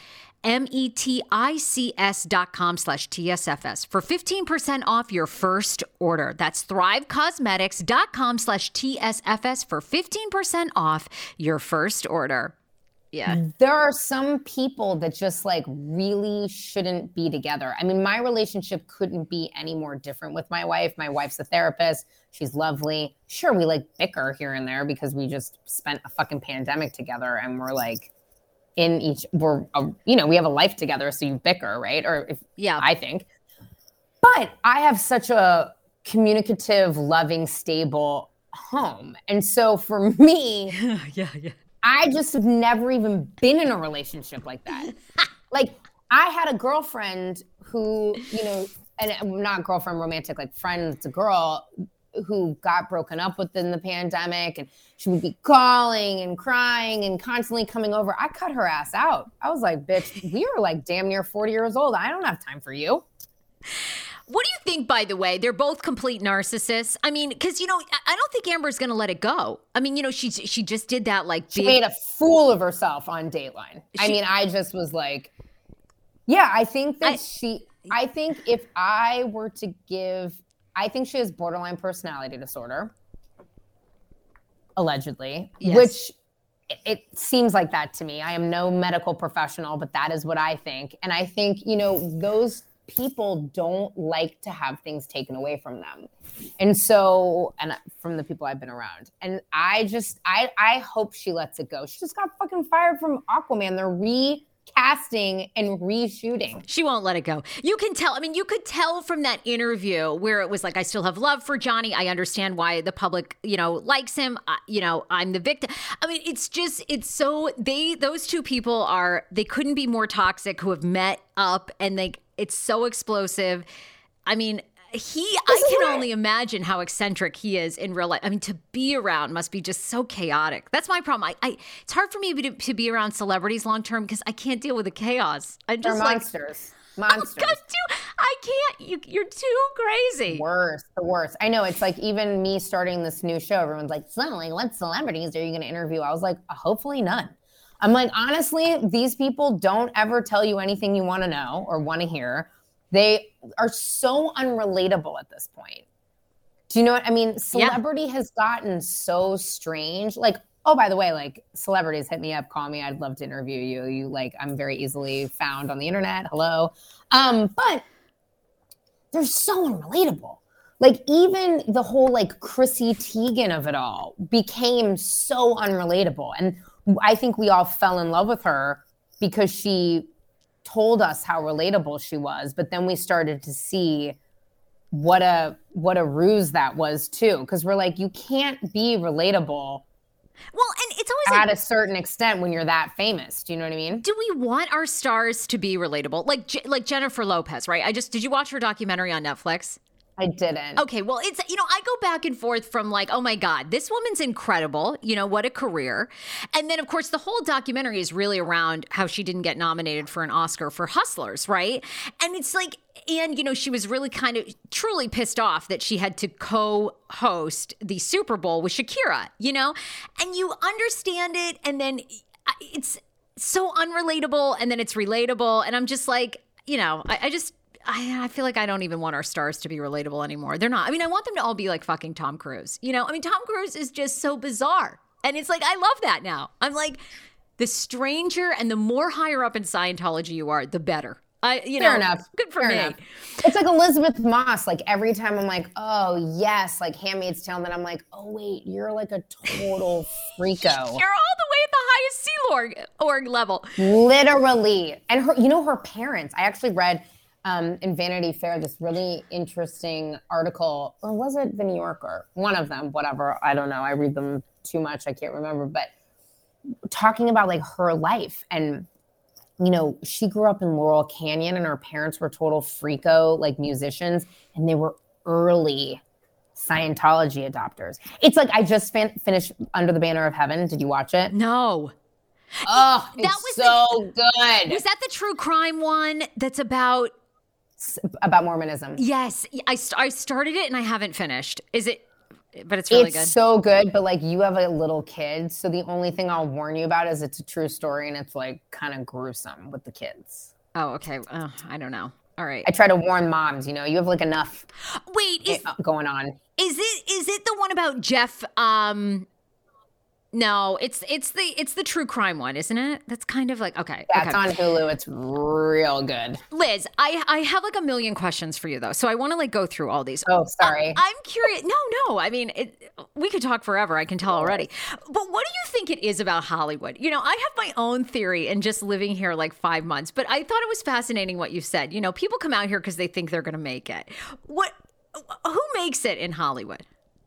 [SPEAKER 1] M-E-T-I-C-S dot com slash TSFS for fifteen percent off your first order. That's thrivecosmetics.com slash TSFS for fifteen percent off your first order. Yeah.
[SPEAKER 2] There are some people that just like really shouldn't be together. I mean, my relationship couldn't be any more different with my wife. My wife's a therapist. She's lovely. Sure, we like bicker here and there because we just spent a fucking pandemic together and we're like in each, we're, uh, you know, we have a life together. So you bicker, right? Or if,
[SPEAKER 1] yeah,
[SPEAKER 2] I think. But I have such a communicative, loving, stable home. And so for me,
[SPEAKER 1] yeah, yeah.
[SPEAKER 2] I just have never even been in a relationship like that. Like, I had a girlfriend who, you know, and not girlfriend romantic, like friend, it's a girl who got broken up with in the pandemic, and she would be calling and crying and constantly coming over. I cut her ass out. I was like, bitch, we are like damn near forty years old. I don't have time for you.
[SPEAKER 1] What do you think, by the way? They're both complete narcissists. I mean, because, you know, I don't think Amber's going to let it go. I mean, you know, she she just did that like
[SPEAKER 2] She
[SPEAKER 1] big...
[SPEAKER 2] made a fool of herself on Dateline. She... I mean, I just was like, yeah, I think that I... she, I think if I were to give, I think she has borderline personality disorder, allegedly, yes. Which it seems like that to me. I am no medical professional, but that is what I think. And I think, you know, those people don't like to have things taken away from them. And so, and from the people I've been around. And I just, I, I hope she lets it go. She just got fucking fired from Aquaman. They're recasting and reshooting.
[SPEAKER 1] She won't let it go. You can tell, I mean, you could tell from that interview where it was like, I still have love for Johnny. I understand why the public, you know, likes him. I, you know, I'm the victim. I mean, it's just, it's so, they, those two people are, they couldn't be more toxic, who have met up, and they, it's so explosive. I mean, he, this I can right. only imagine how eccentric he is in real life. I mean, to be around must be just so chaotic. That's my problem. I, I it's hard for me to, to be around celebrities long term because I can't deal with the chaos. I just
[SPEAKER 2] They're
[SPEAKER 1] like
[SPEAKER 2] monsters. Monsters.
[SPEAKER 1] Oh God, too, I can't. You, you're too crazy.
[SPEAKER 2] Worse, the worst. I know. It's like even me starting this new show. Everyone's like, "So, like, what celebrities are you going to interview?" I was like, "Hopefully none." I'm like, honestly, these people don't ever tell you anything you want to know or want to hear. They are so unrelatable at this point. Do you know what I mean? Celebrity yeah. has gotten so strange. Like, oh, by the way, like celebrities hit me up, call me. I'd love to interview you. You like, I'm very easily found on the internet. Hello. Um, but they're so unrelatable. Like even the whole like Chrissy Teigen of it all became so unrelatable. And I think we all fell in love with her because she told us how relatable she was, but then we started to see what a what a ruse that was too, because we're like, you can't be relatable.
[SPEAKER 1] Well, and it's always
[SPEAKER 2] at
[SPEAKER 1] like,
[SPEAKER 2] a certain extent when you're that famous. Do you know what I mean?
[SPEAKER 1] Do we want our stars to be relatable, like like Jennifer Lopez? Right? I just did you watch her documentary on Netflix?
[SPEAKER 2] I didn't.
[SPEAKER 1] Okay, well, it's, you know, I go back and forth from like, oh my God, this woman's incredible. You know, what a career. And then, of course, the whole documentary is really around how she didn't get nominated for an Oscar for Hustlers, right? And it's like, and, you know, she was really kind of truly pissed off that she had to co-host the Super Bowl with Shakira, you know? And you understand it, and then it's so unrelatable, and then it's relatable. And I'm just like, you know, I, I just... I, I feel like I don't even want our stars to be relatable anymore. They're not. I mean, I want them to all be like fucking Tom Cruise. You know, I mean, Tom Cruise is just so bizarre. And it's like, I love that now. I'm like, the stranger and the more higher up in Scientology you are, the better. I, you
[SPEAKER 2] Fair
[SPEAKER 1] know,
[SPEAKER 2] enough.
[SPEAKER 1] Good for
[SPEAKER 2] Fair
[SPEAKER 1] me.
[SPEAKER 2] Enough. It's like Elizabeth Moss. Like every time I'm like, oh yes, like Handmaid's Tale. And then I'm like, oh wait, you're like a total freako.
[SPEAKER 1] You're all the way at the highest Sea Org, org level.
[SPEAKER 2] Literally. And her, you know, her parents, I actually read Um, in Vanity Fair, this really interesting article, or was it The New Yorker? One of them, whatever. I don't know. I read them too much. I can't remember. But talking about like her life, and you know, she grew up in Laurel Canyon, and her parents were total freako, like musicians, and they were early Scientology adopters. It's like I just fin- finished Under the Banner of Heaven. Did you watch it?
[SPEAKER 1] No.
[SPEAKER 2] Oh, it's that was so the, good.
[SPEAKER 1] Was that the true crime one that's about?
[SPEAKER 2] About Mormonism.
[SPEAKER 1] Yes. I, I started it and I haven't finished. Is it, but it's really
[SPEAKER 2] it's
[SPEAKER 1] good.
[SPEAKER 2] It's so good, but like you have a little kid. So the only thing I'll warn you about is it's a true story and it's like kind of gruesome with the kids.
[SPEAKER 1] Oh, okay. Uh, I don't know. All right.
[SPEAKER 2] I try to warn moms, you know, you have like enough
[SPEAKER 1] Wait, is,
[SPEAKER 2] going on.
[SPEAKER 1] Is it, is it the one about Jeff, um, No, it's it's the it's the true crime one, isn't it? That's kind of like okay.
[SPEAKER 2] Yeah,
[SPEAKER 1] okay.
[SPEAKER 2] it's on Hulu. It's real good.
[SPEAKER 1] Liz, I I have like a million questions for you though, so I want to like go through all these.
[SPEAKER 2] Oh, sorry.
[SPEAKER 1] I, I'm curious. No, no. I mean, it, we could talk forever. I can tell already. But what do you think it is about Hollywood? You know, I have my own theory, and just living here like five months. But I thought it was fascinating what you said. You know, people come out here because they think they're going to make it. What? Who makes it in Hollywood?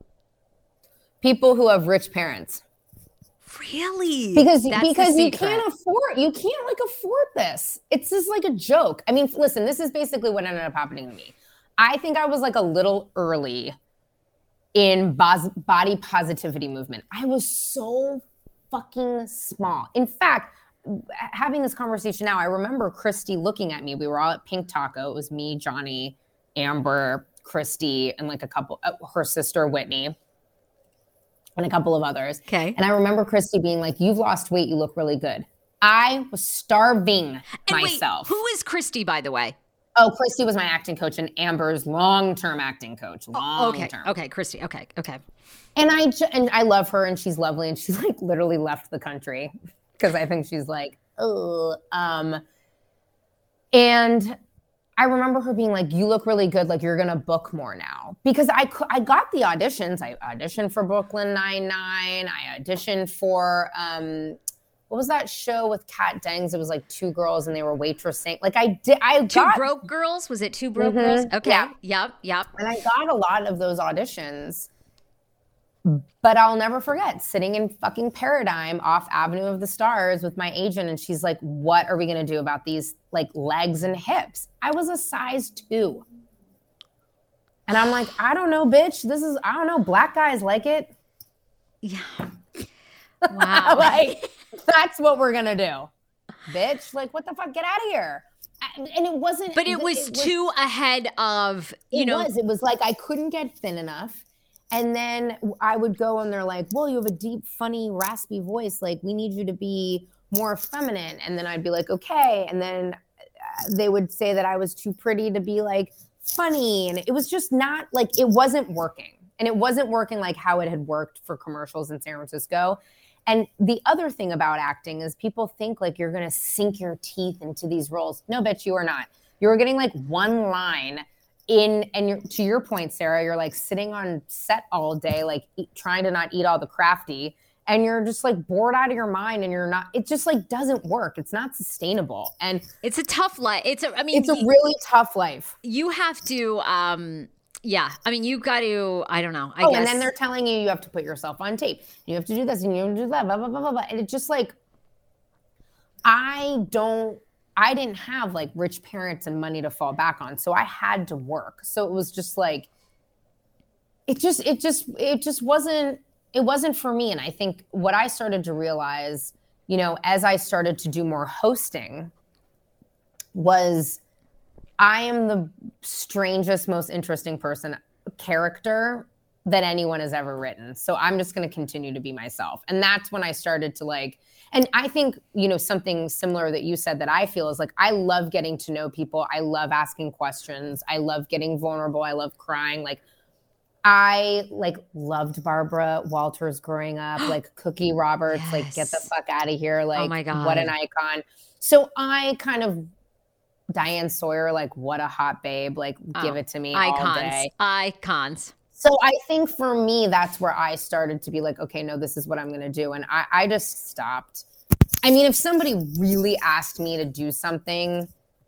[SPEAKER 2] People who have rich parents.
[SPEAKER 1] Really?
[SPEAKER 2] Because
[SPEAKER 1] That's
[SPEAKER 2] because you can't afford you can't like afford this. It's just like a joke. I mean, listen, this is basically what ended up happening to me. I think I was like a little early in bos- body positivity movement. I was so fucking small. In fact, having this conversation now, I remember Christy looking at me. We were all at Pink Taco. It was me, Johnny, Amber, Christy, and like a couple, uh, her sister Whitney, and a couple of others.
[SPEAKER 1] Okay.
[SPEAKER 2] And I remember Christy being like, "You've lost weight. You look really good." I was starving
[SPEAKER 1] and
[SPEAKER 2] myself.
[SPEAKER 1] Wait, who is Christy, by the way?
[SPEAKER 2] Oh, Christy was my acting coach and Amber's long-term acting coach. Long-term.
[SPEAKER 1] Oh, okay. Okay, Christy. Okay. Okay.
[SPEAKER 2] And I ju- and I love her, and she's lovely, and she's like literally left the country because I think she's like, oh, um, and I remember her being like, "You look really good. Like you're gonna book more now." Because I I got the auditions. I auditioned for Brooklyn Nine-Nine. I auditioned for um, what was that show with Kat Dennings? It was like two girls and they were waitressing. Like I did. I
[SPEAKER 1] two
[SPEAKER 2] got,
[SPEAKER 1] broke girls. Was it two broke
[SPEAKER 2] mm-hmm,
[SPEAKER 1] girls? Okay.
[SPEAKER 2] Yeah.
[SPEAKER 1] Yep. Yep.
[SPEAKER 2] And I got a lot of those auditions. But I'll never forget sitting in fucking Paradigm off Avenue of the Stars with my agent. And she's like, "What are we going to do about these like legs and hips?" I was a size two. And I'm like, "I don't know, bitch. This is, I don't know. Black guys like it."
[SPEAKER 1] Yeah. Wow.
[SPEAKER 2] Like, that's what we're going to do. Bitch, like, what the fuck? Get out of here. And it wasn't.
[SPEAKER 1] But it was, it was too ahead of, you
[SPEAKER 2] it
[SPEAKER 1] know.
[SPEAKER 2] It was. It was like I couldn't get thin enough. And then I would go and they're like, "Well, you have a deep, funny, raspy voice. Like, we need you to be more feminine." And then I'd be like, "Okay." And then they would say that I was too pretty to be like funny. And it was just not like, it wasn't working. And it wasn't working like how it had worked for commercials in San Francisco. And the other thing about acting is people think like you're going to sink your teeth into these roles. No, bitch, you are not. You're getting like one line in, and you're, to your point, Sarah, you're like sitting on set all day, like eat, trying to not eat all the crafty, and you're just like bored out of your mind, and you're not, it just like doesn't work. It's not sustainable. And
[SPEAKER 1] it's a tough life. It's a, I mean,
[SPEAKER 2] it's a really tough life.
[SPEAKER 1] You have to, um, yeah. I mean, you got to, I don't know. I
[SPEAKER 2] oh,
[SPEAKER 1] guess.
[SPEAKER 2] And then they're telling you, you have to put yourself on tape. You have to do this and you have to do that, blah, blah, blah, blah, blah. And it's just like, I don't, I didn't have like rich parents and money to fall back on. So I had to work. So it was just like, it just, it just, it just wasn't, it wasn't for me. And I think what I started to realize, you know, as I started to do more hosting was I am the strangest, most interesting person, character that anyone has ever written. So I'm just going to continue to be myself. And that's when I started to like, and I think, you know, something similar that you said that I feel is like, I love getting to know people. I love asking questions. I love getting vulnerable. I love crying. Like I like loved Barbara Walters growing up, like Cookie Roberts, yes. Like get the fuck out of here. Like,
[SPEAKER 1] oh my God.
[SPEAKER 2] What an icon. So I kind of, Diane Sawyer, like what a hot babe, like oh, give it to me
[SPEAKER 1] icons,
[SPEAKER 2] all day.
[SPEAKER 1] Icons.
[SPEAKER 2] So I think for me, that's where I started to be like, okay, no, this is what I'm going to do. And I, I just stopped. I mean, if somebody really asked me to do something,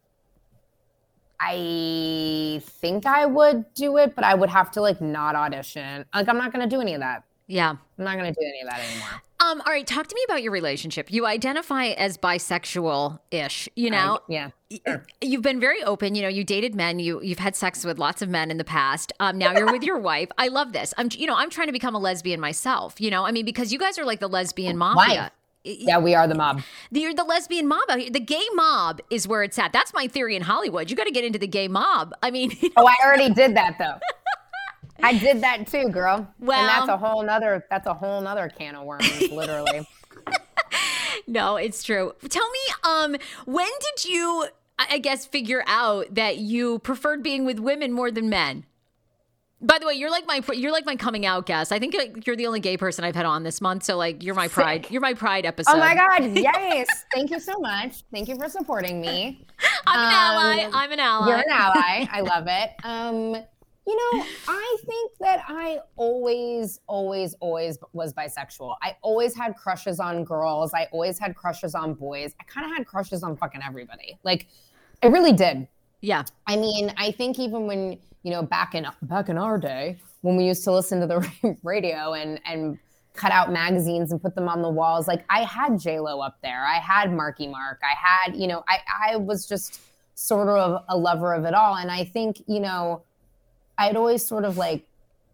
[SPEAKER 2] I think I would do it, but I would have to like not audition. Like, I'm not going to do any of that.
[SPEAKER 1] Yeah.
[SPEAKER 2] I'm not going to do any of that anymore.
[SPEAKER 1] Um, all right. Talk to me about your relationship. You identify as bisexual-ish, you know?
[SPEAKER 2] I, yeah. Sure.
[SPEAKER 1] You've been very open. You know, you dated men. You, you've had sex with lots of men in the past. Um, now you're with your wife. I love this. I'm, you know, I'm trying to become a lesbian myself, you know? I mean, because you guys are like the lesbian mafia.
[SPEAKER 2] Why? Yeah, we are the mob.
[SPEAKER 1] You're the lesbian mob out here. The gay mob is where it's at. That's my theory in Hollywood. You got to get into the gay mob. I mean, you know.
[SPEAKER 2] Oh, I already did that though. I did that too, girl.
[SPEAKER 1] Well,
[SPEAKER 2] and that's a whole nother, that's a whole nother can of worms, literally.
[SPEAKER 1] No, it's true. Tell me, um, when did you, I guess, figure out that you preferred being with women more than men? By the way, you're like my you're like my coming out guest. I think you're the only gay person I've had on this month. So like, you're my pride. You're my pride episode.
[SPEAKER 2] Oh my God! Yes, thank you so much. Thank you for supporting me.
[SPEAKER 1] I'm an um, ally. I'm an ally.
[SPEAKER 2] You're an ally. I love it. Um, you know, I think that I always, always, always was bisexual. I always had crushes on girls. I always had crushes on boys. I kind of had crushes on fucking everybody. Like, I really did.
[SPEAKER 1] Yeah.
[SPEAKER 2] I mean, I think even when, you know, back in back in our day, when we used to listen to the radio and and cut out magazines and put them on the walls, like I had J-Lo up there. I had Marky Mark. I had, you know, I, I was just sort of a lover of it all. And I think, you know, I'd always sort of like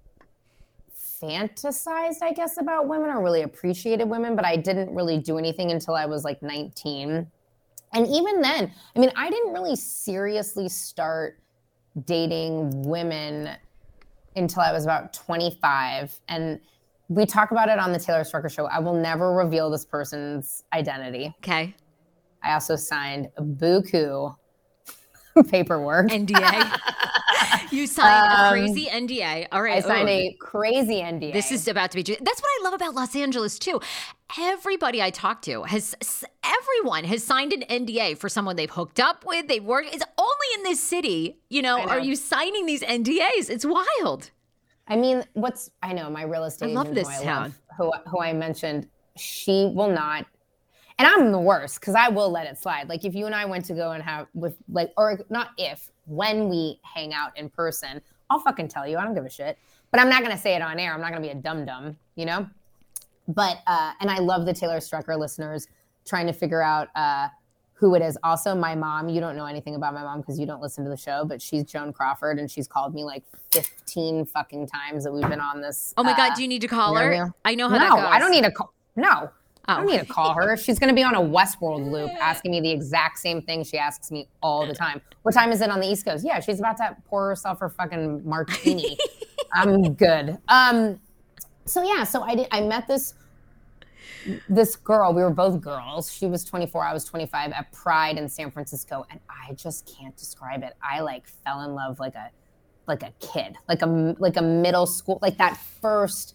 [SPEAKER 2] fantasized, I guess, about women or really appreciated women, but I didn't really do anything until I was like nineteen. And even then, I mean, I didn't really seriously start dating women until I was about twenty-five. And we talk about it on the Taylor Swift show. I will never reveal this person's identity.
[SPEAKER 1] Okay.
[SPEAKER 2] I also signed buku paperwork.
[SPEAKER 1] N D A. You signed um, a crazy N D A. All right.
[SPEAKER 2] I signed oh. a crazy N D A.
[SPEAKER 1] This is about to be. That's what I love about Los Angeles too. Everybody I talk to has, everyone has signed an N D A for someone they've hooked up with. They've worked. It's only in this city, you know, know. Are you signing these N D As? It's wild.
[SPEAKER 2] I mean, what's I know my real estate.
[SPEAKER 1] I love
[SPEAKER 2] agent,
[SPEAKER 1] this
[SPEAKER 2] who
[SPEAKER 1] town.
[SPEAKER 2] I love, who who I mentioned. She will not. And I'm the worst because I will let it slide. Like if you and I went to go and have with like, or not if, when we hang out in person, I'll fucking tell you. I don't give a shit. But I'm not going to say it on air. I'm not going to be a dum-dum, you know? But, uh, and I love the Taylor Strucker listeners trying to figure out uh, who it is. Also, my mom, you don't know anything about my mom because you don't listen to the show, but she's Joan Crawford and she's called me like fifteen fucking times that we've been on this.
[SPEAKER 1] Oh my
[SPEAKER 2] uh,
[SPEAKER 1] God, do you need to call
[SPEAKER 2] interview.
[SPEAKER 1] her? I know how
[SPEAKER 2] no,
[SPEAKER 1] that goes.
[SPEAKER 2] I don't need to call. No.
[SPEAKER 1] Oh.
[SPEAKER 2] I don't need to call her. She's going to be on a Westworld loop asking me the exact same thing she asks me all the time. What time is it on the East Coast? Yeah, she's about to pour herself her fucking martini. I'm good. Um, so yeah, so I did. I met this this girl. We were both girls. She was twenty-four. I was twenty-five at Pride in San Francisco, and I just can't describe it. I like fell in love like a like a kid, like a like a middle school, like that first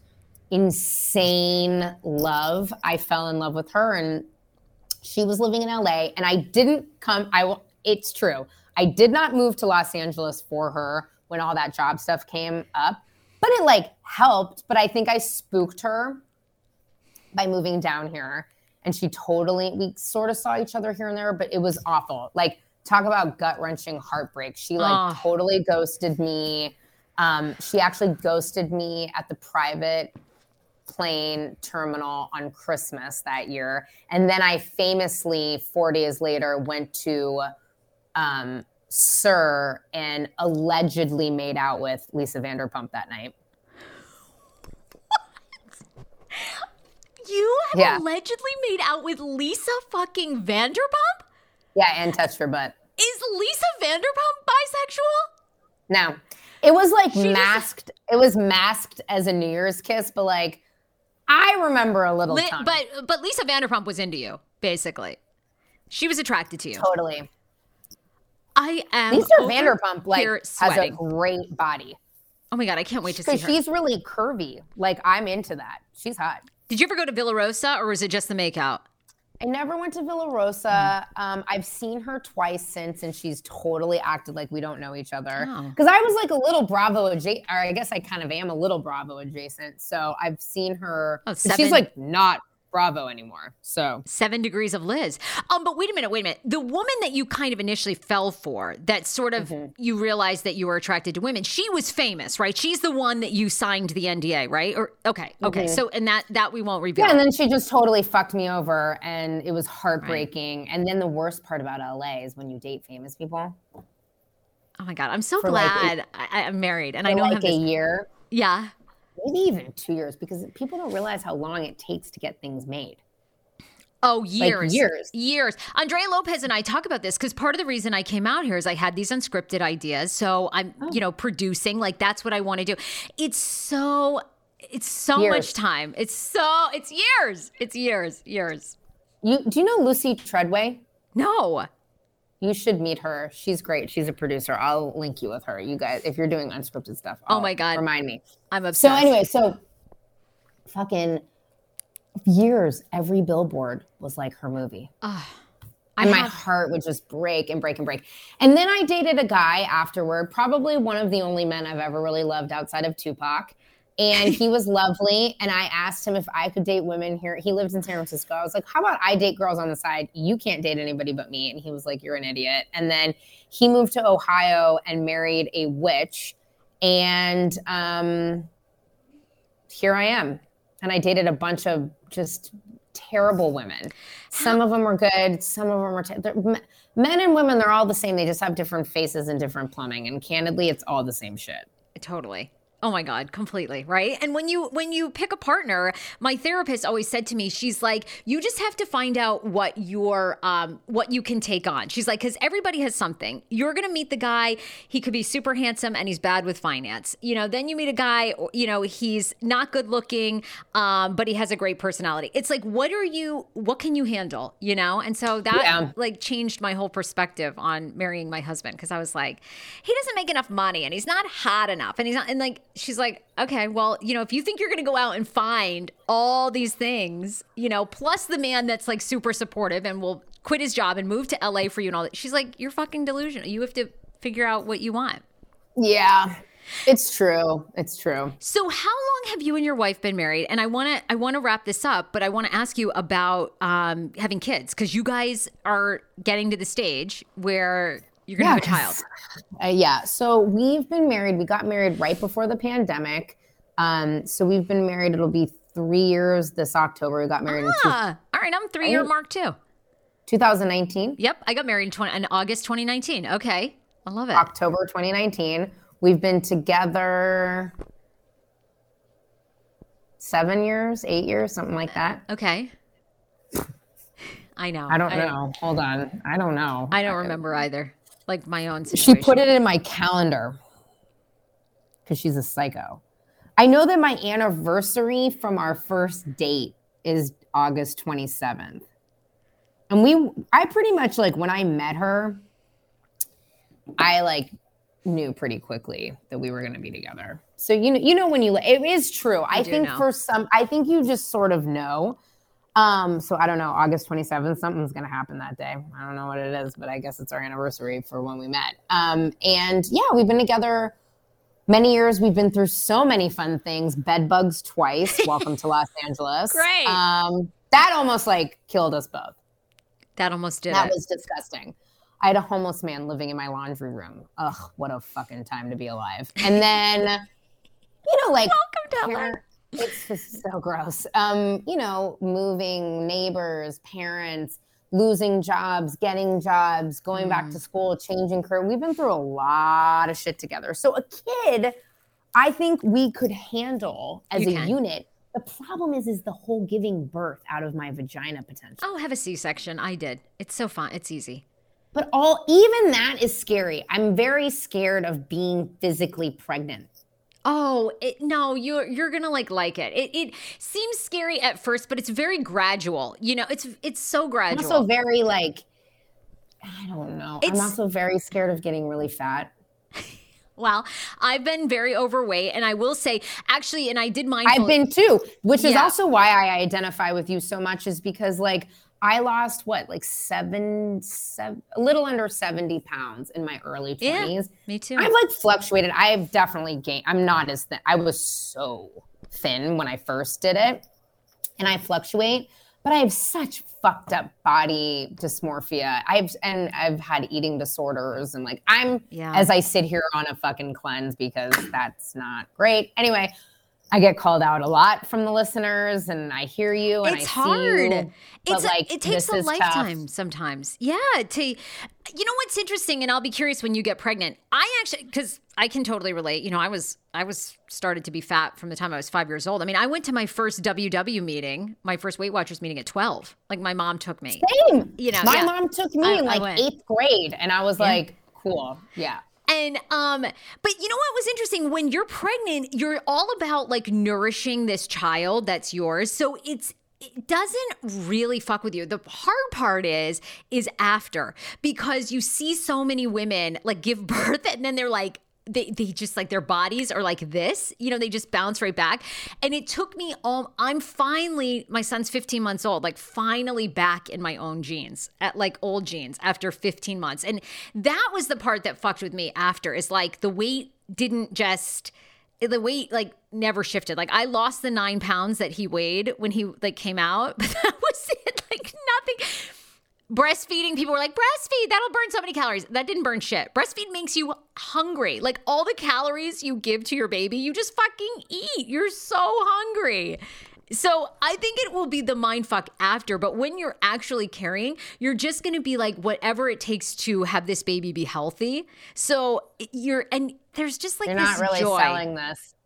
[SPEAKER 2] insane love. I fell in love with her, and she was living in L A, and I didn't come. I will. It's true. I did not move to Los Angeles for her when all that job stuff came up, but it like helped. But I think I spooked her by moving down here, and she totally. We sort of saw each other here and there, but it was awful. Like talk about gut wrenching heartbreak. She like oh. totally ghosted me. Um, she actually ghosted me at the private plane terminal on Christmas that year. And then I famously, four days later, went to um, Sir and allegedly made out with Lisa Vanderpump that night.
[SPEAKER 1] What? You have yeah. allegedly made out with Lisa fucking Vanderpump?
[SPEAKER 2] Yeah, and touched her butt.
[SPEAKER 1] Is Lisa Vanderpump bisexual?
[SPEAKER 2] No. It was like
[SPEAKER 1] she
[SPEAKER 2] masked. Just... It was masked as a New Year's kiss, but like, I remember a little
[SPEAKER 1] Li-
[SPEAKER 2] tongue.
[SPEAKER 1] But but Lisa Vanderpump was into you, basically. She was attracted to you.
[SPEAKER 2] Totally.
[SPEAKER 1] I am
[SPEAKER 2] Lisa Vanderpump like has a great body.
[SPEAKER 1] Oh my God, I can't wait to see her.
[SPEAKER 2] She's really curvy. Like I'm into that. She's hot.
[SPEAKER 1] Did you ever go to Villa Rosa or was it just the makeout?
[SPEAKER 2] I never went to Villa Rosa. Um, I've seen her twice since, and she's totally acted like we don't know each other. Because oh. I was like a little Bravo adjacent, or I guess I kind of am a little Bravo adjacent. So I've seen her. Oh, she's like not Bravo anymore. So
[SPEAKER 1] Seven Degrees of Liz. Um, but wait a minute, wait a minute. The woman that you kind of initially fell for, that sort of mm-hmm. you realized that you were attracted to women, she was famous, right? She's the one that you signed the N D A, right? Or okay, okay. Mm-hmm. So and that that we won't reveal.
[SPEAKER 2] Yeah, and then she just totally fucked me over, and it was heartbreaking. Right. And then the worst part about L A is when you date famous people.
[SPEAKER 1] Oh my God, I'm so for glad like a, I, I'm married, and I know
[SPEAKER 2] like
[SPEAKER 1] I have
[SPEAKER 2] a
[SPEAKER 1] this,
[SPEAKER 2] year.
[SPEAKER 1] Yeah.
[SPEAKER 2] Maybe even two years because people don't realize how long it takes to get things made.
[SPEAKER 1] Oh, years.
[SPEAKER 2] Like years.
[SPEAKER 1] Years. Andrea Lopez and I talk about this because part of the reason I came out here is I had these unscripted ideas. So I'm, oh. you know, producing. Like, that's what I want to do. It's so, it's so years. much time. It's so, it's years. It's years, years.
[SPEAKER 2] You Do you know Lucy Treadway?
[SPEAKER 1] No.
[SPEAKER 2] You should meet her. She's great. She's a producer. I'll link you with her. You guys, if you're doing unscripted stuff.
[SPEAKER 1] Oh my God.
[SPEAKER 2] Remind me.
[SPEAKER 1] I'm obsessed.
[SPEAKER 2] So anyway, so fucking years, every billboard was like her movie.
[SPEAKER 1] Oh,
[SPEAKER 2] and my
[SPEAKER 1] have-
[SPEAKER 2] heart would just break and break and break. And then I dated a guy afterward, probably one of the only men I've ever really loved outside of Tupac. And he was lovely. And I asked him if I could date women here. He lives in San Francisco. I was like, how about I date girls on the side? You can't date anybody but me. And he was like, you're an idiot. And then he moved to Ohio and married a witch. And um, here I am. And I dated a bunch of just terrible women. Some of them were good. Some of them were te- men and women. They're all the same. They just have different faces and different plumbing. And candidly, it's all the same shit.
[SPEAKER 1] Totally. Oh my God, completely, right? And when you when you pick a partner, my therapist always said to me, she's like, you just have to find out what your um what you can take on. She's like, because everybody has something. You're gonna meet the guy, he could be super handsome and he's bad with finance. You know, then you meet a guy, you know, he's not good looking, um, but he has a great personality. It's like, what are you? What can you handle? You know, and so that
[SPEAKER 2] Yeah.
[SPEAKER 1] like changed my whole perspective on marrying my husband because I was like, he doesn't make enough money and he's not hot enough and he's not and like. She's like, okay, well, you know, if you think you're going to go out and find all these things, you know, plus the man that's like super supportive and will quit his job and move to L A for you and all that. She's like, you're fucking delusional. You have to figure out what you want.
[SPEAKER 2] Yeah, it's true. It's true.
[SPEAKER 1] So how long have you and your wife been married? And I want to I want to wrap this up, but I want to ask you about um, having kids because you guys are getting to the stage where you're going to
[SPEAKER 2] Yeah,
[SPEAKER 1] have a child.
[SPEAKER 2] Uh, yeah. So we've been married. We got married right before the pandemic. Um, so we've been married. It'll be three years this October. We got married
[SPEAKER 1] Ah,
[SPEAKER 2] in
[SPEAKER 1] all right. I'm three year mark too.
[SPEAKER 2] two- twenty nineteen.
[SPEAKER 1] Yep. I got married in, twenty, in August twenty nineteen. Okay. I love it.
[SPEAKER 2] October twenty nineteen. We've been together seven years, eight years, something like that.
[SPEAKER 1] Okay. I know.
[SPEAKER 2] I don't know. Hold on. I don't know.
[SPEAKER 1] I don't remember either. Like my own situation.
[SPEAKER 2] She put it in my calendar because she's a psycho. I know that my anniversary from our first date is August twenty-seventh. And we, I pretty much like when I met her, I like knew pretty quickly that we were going to be together. So, you know, you know, when you, it is true. I,
[SPEAKER 1] I
[SPEAKER 2] think
[SPEAKER 1] know.
[SPEAKER 2] for some, I think you just sort of know. Um, so I don't know, August twenty-seventh, something's going to happen that day. I don't know what it is, but I guess it's our anniversary for when we met. Um, and yeah, we've been together many years. We've been through so many fun things, bed bugs twice. Welcome to Los Angeles.
[SPEAKER 1] Great.
[SPEAKER 2] Um, that almost like killed us both.
[SPEAKER 1] That almost did
[SPEAKER 2] That
[SPEAKER 1] it.
[SPEAKER 2] was disgusting. I had a homeless man living in my laundry room. Ugh, what a fucking time to be alive. And then, you know, like,
[SPEAKER 1] Welcome to
[SPEAKER 2] parent- it's just so gross. Um, you know, moving, neighbors, parents, losing jobs, getting jobs, going
[SPEAKER 1] Mm.
[SPEAKER 2] back to school, changing career. We've been through a lot of shit together. So a kid, I think we could handle as
[SPEAKER 1] You
[SPEAKER 2] a
[SPEAKER 1] can.
[SPEAKER 2] unit. The problem is, is the whole giving birth out of my vagina potential.
[SPEAKER 1] Oh, have a C-section. I did. It's so fun. It's easy.
[SPEAKER 2] But all even that is scary. I'm very scared of being physically pregnant.
[SPEAKER 1] Oh, it, no, you're you're gonna like like it. It it seems scary at first, but it's very gradual. You know, it's it's so
[SPEAKER 2] I'm
[SPEAKER 1] gradual.
[SPEAKER 2] also very like, I don't know.
[SPEAKER 1] It's-
[SPEAKER 2] I'm also very scared of getting really fat.
[SPEAKER 1] Well, I've been very overweight, and I will say, actually, and I did mindful.
[SPEAKER 2] I've been too, which is
[SPEAKER 1] Yeah.
[SPEAKER 2] also why I identify with you so much, is because like I lost what, like seven, seven a little under seventy pounds in my early
[SPEAKER 1] Yeah,
[SPEAKER 2] twenties.
[SPEAKER 1] me too.
[SPEAKER 2] I've like fluctuated. I've definitely gained. I'm not as thin. I was so thin when I first did it, and I fluctuate. But I have such fucked up body dysmorphia. I've and I've had eating disorders, and like I'm
[SPEAKER 1] Yeah.
[SPEAKER 2] as I sit here on a fucking cleanse because that's not great. Anyway, I get called out a lot from the listeners, and I hear you, and
[SPEAKER 1] It's
[SPEAKER 2] I
[SPEAKER 1] hard.
[SPEAKER 2] see you. But
[SPEAKER 1] It's a-
[SPEAKER 2] like
[SPEAKER 1] it takes
[SPEAKER 2] this
[SPEAKER 1] a
[SPEAKER 2] is tough.
[SPEAKER 1] lifetime sometimes. Yeah. To you know what's interesting, and I'll be curious when you get pregnant. I actually, because I can totally relate. You know, I was I was started to be fat from the time I was five years old. I mean, I went to my first W W meeting, my first Weight Watchers meeting at twelve. Like my mom took me.
[SPEAKER 2] Same.
[SPEAKER 1] You know,
[SPEAKER 2] my
[SPEAKER 1] yeah.
[SPEAKER 2] mom took me
[SPEAKER 1] I-
[SPEAKER 2] in
[SPEAKER 1] I
[SPEAKER 2] like
[SPEAKER 1] went.
[SPEAKER 2] eighth grade, and I was like, cool, yeah.
[SPEAKER 1] And um, but you know what was interesting? When you're pregnant, you're all about like nourishing this child that's yours. So it's it doesn't really fuck with you. The hard part is, is after, because you see so many women like give birth and then they're like, they, they just like their bodies are like this, you know, they just bounce right back. And it took me all, I'm finally, my son's fifteen months old, like finally back in my own jeans, at like old jeans after fifteen months. And that was the part that fucked with me after, is like the weight didn't just, the weight like never shifted. Like I lost the nine pounds that he weighed when he like came out, but that was it. Like nothing. Breastfeeding, people were like, breastfeed, that'll burn so many calories. That didn't burn shit. Breastfeed makes you hungry. Like all the calories you give to your baby, you just fucking eat. You're so hungry. So I think it will be the mind fuck after, but when you're actually carrying, you're just going to be like whatever it takes to have this baby be healthy. So you're, and there's just like
[SPEAKER 2] You're
[SPEAKER 1] this
[SPEAKER 2] not really
[SPEAKER 1] joy.
[SPEAKER 2] selling this.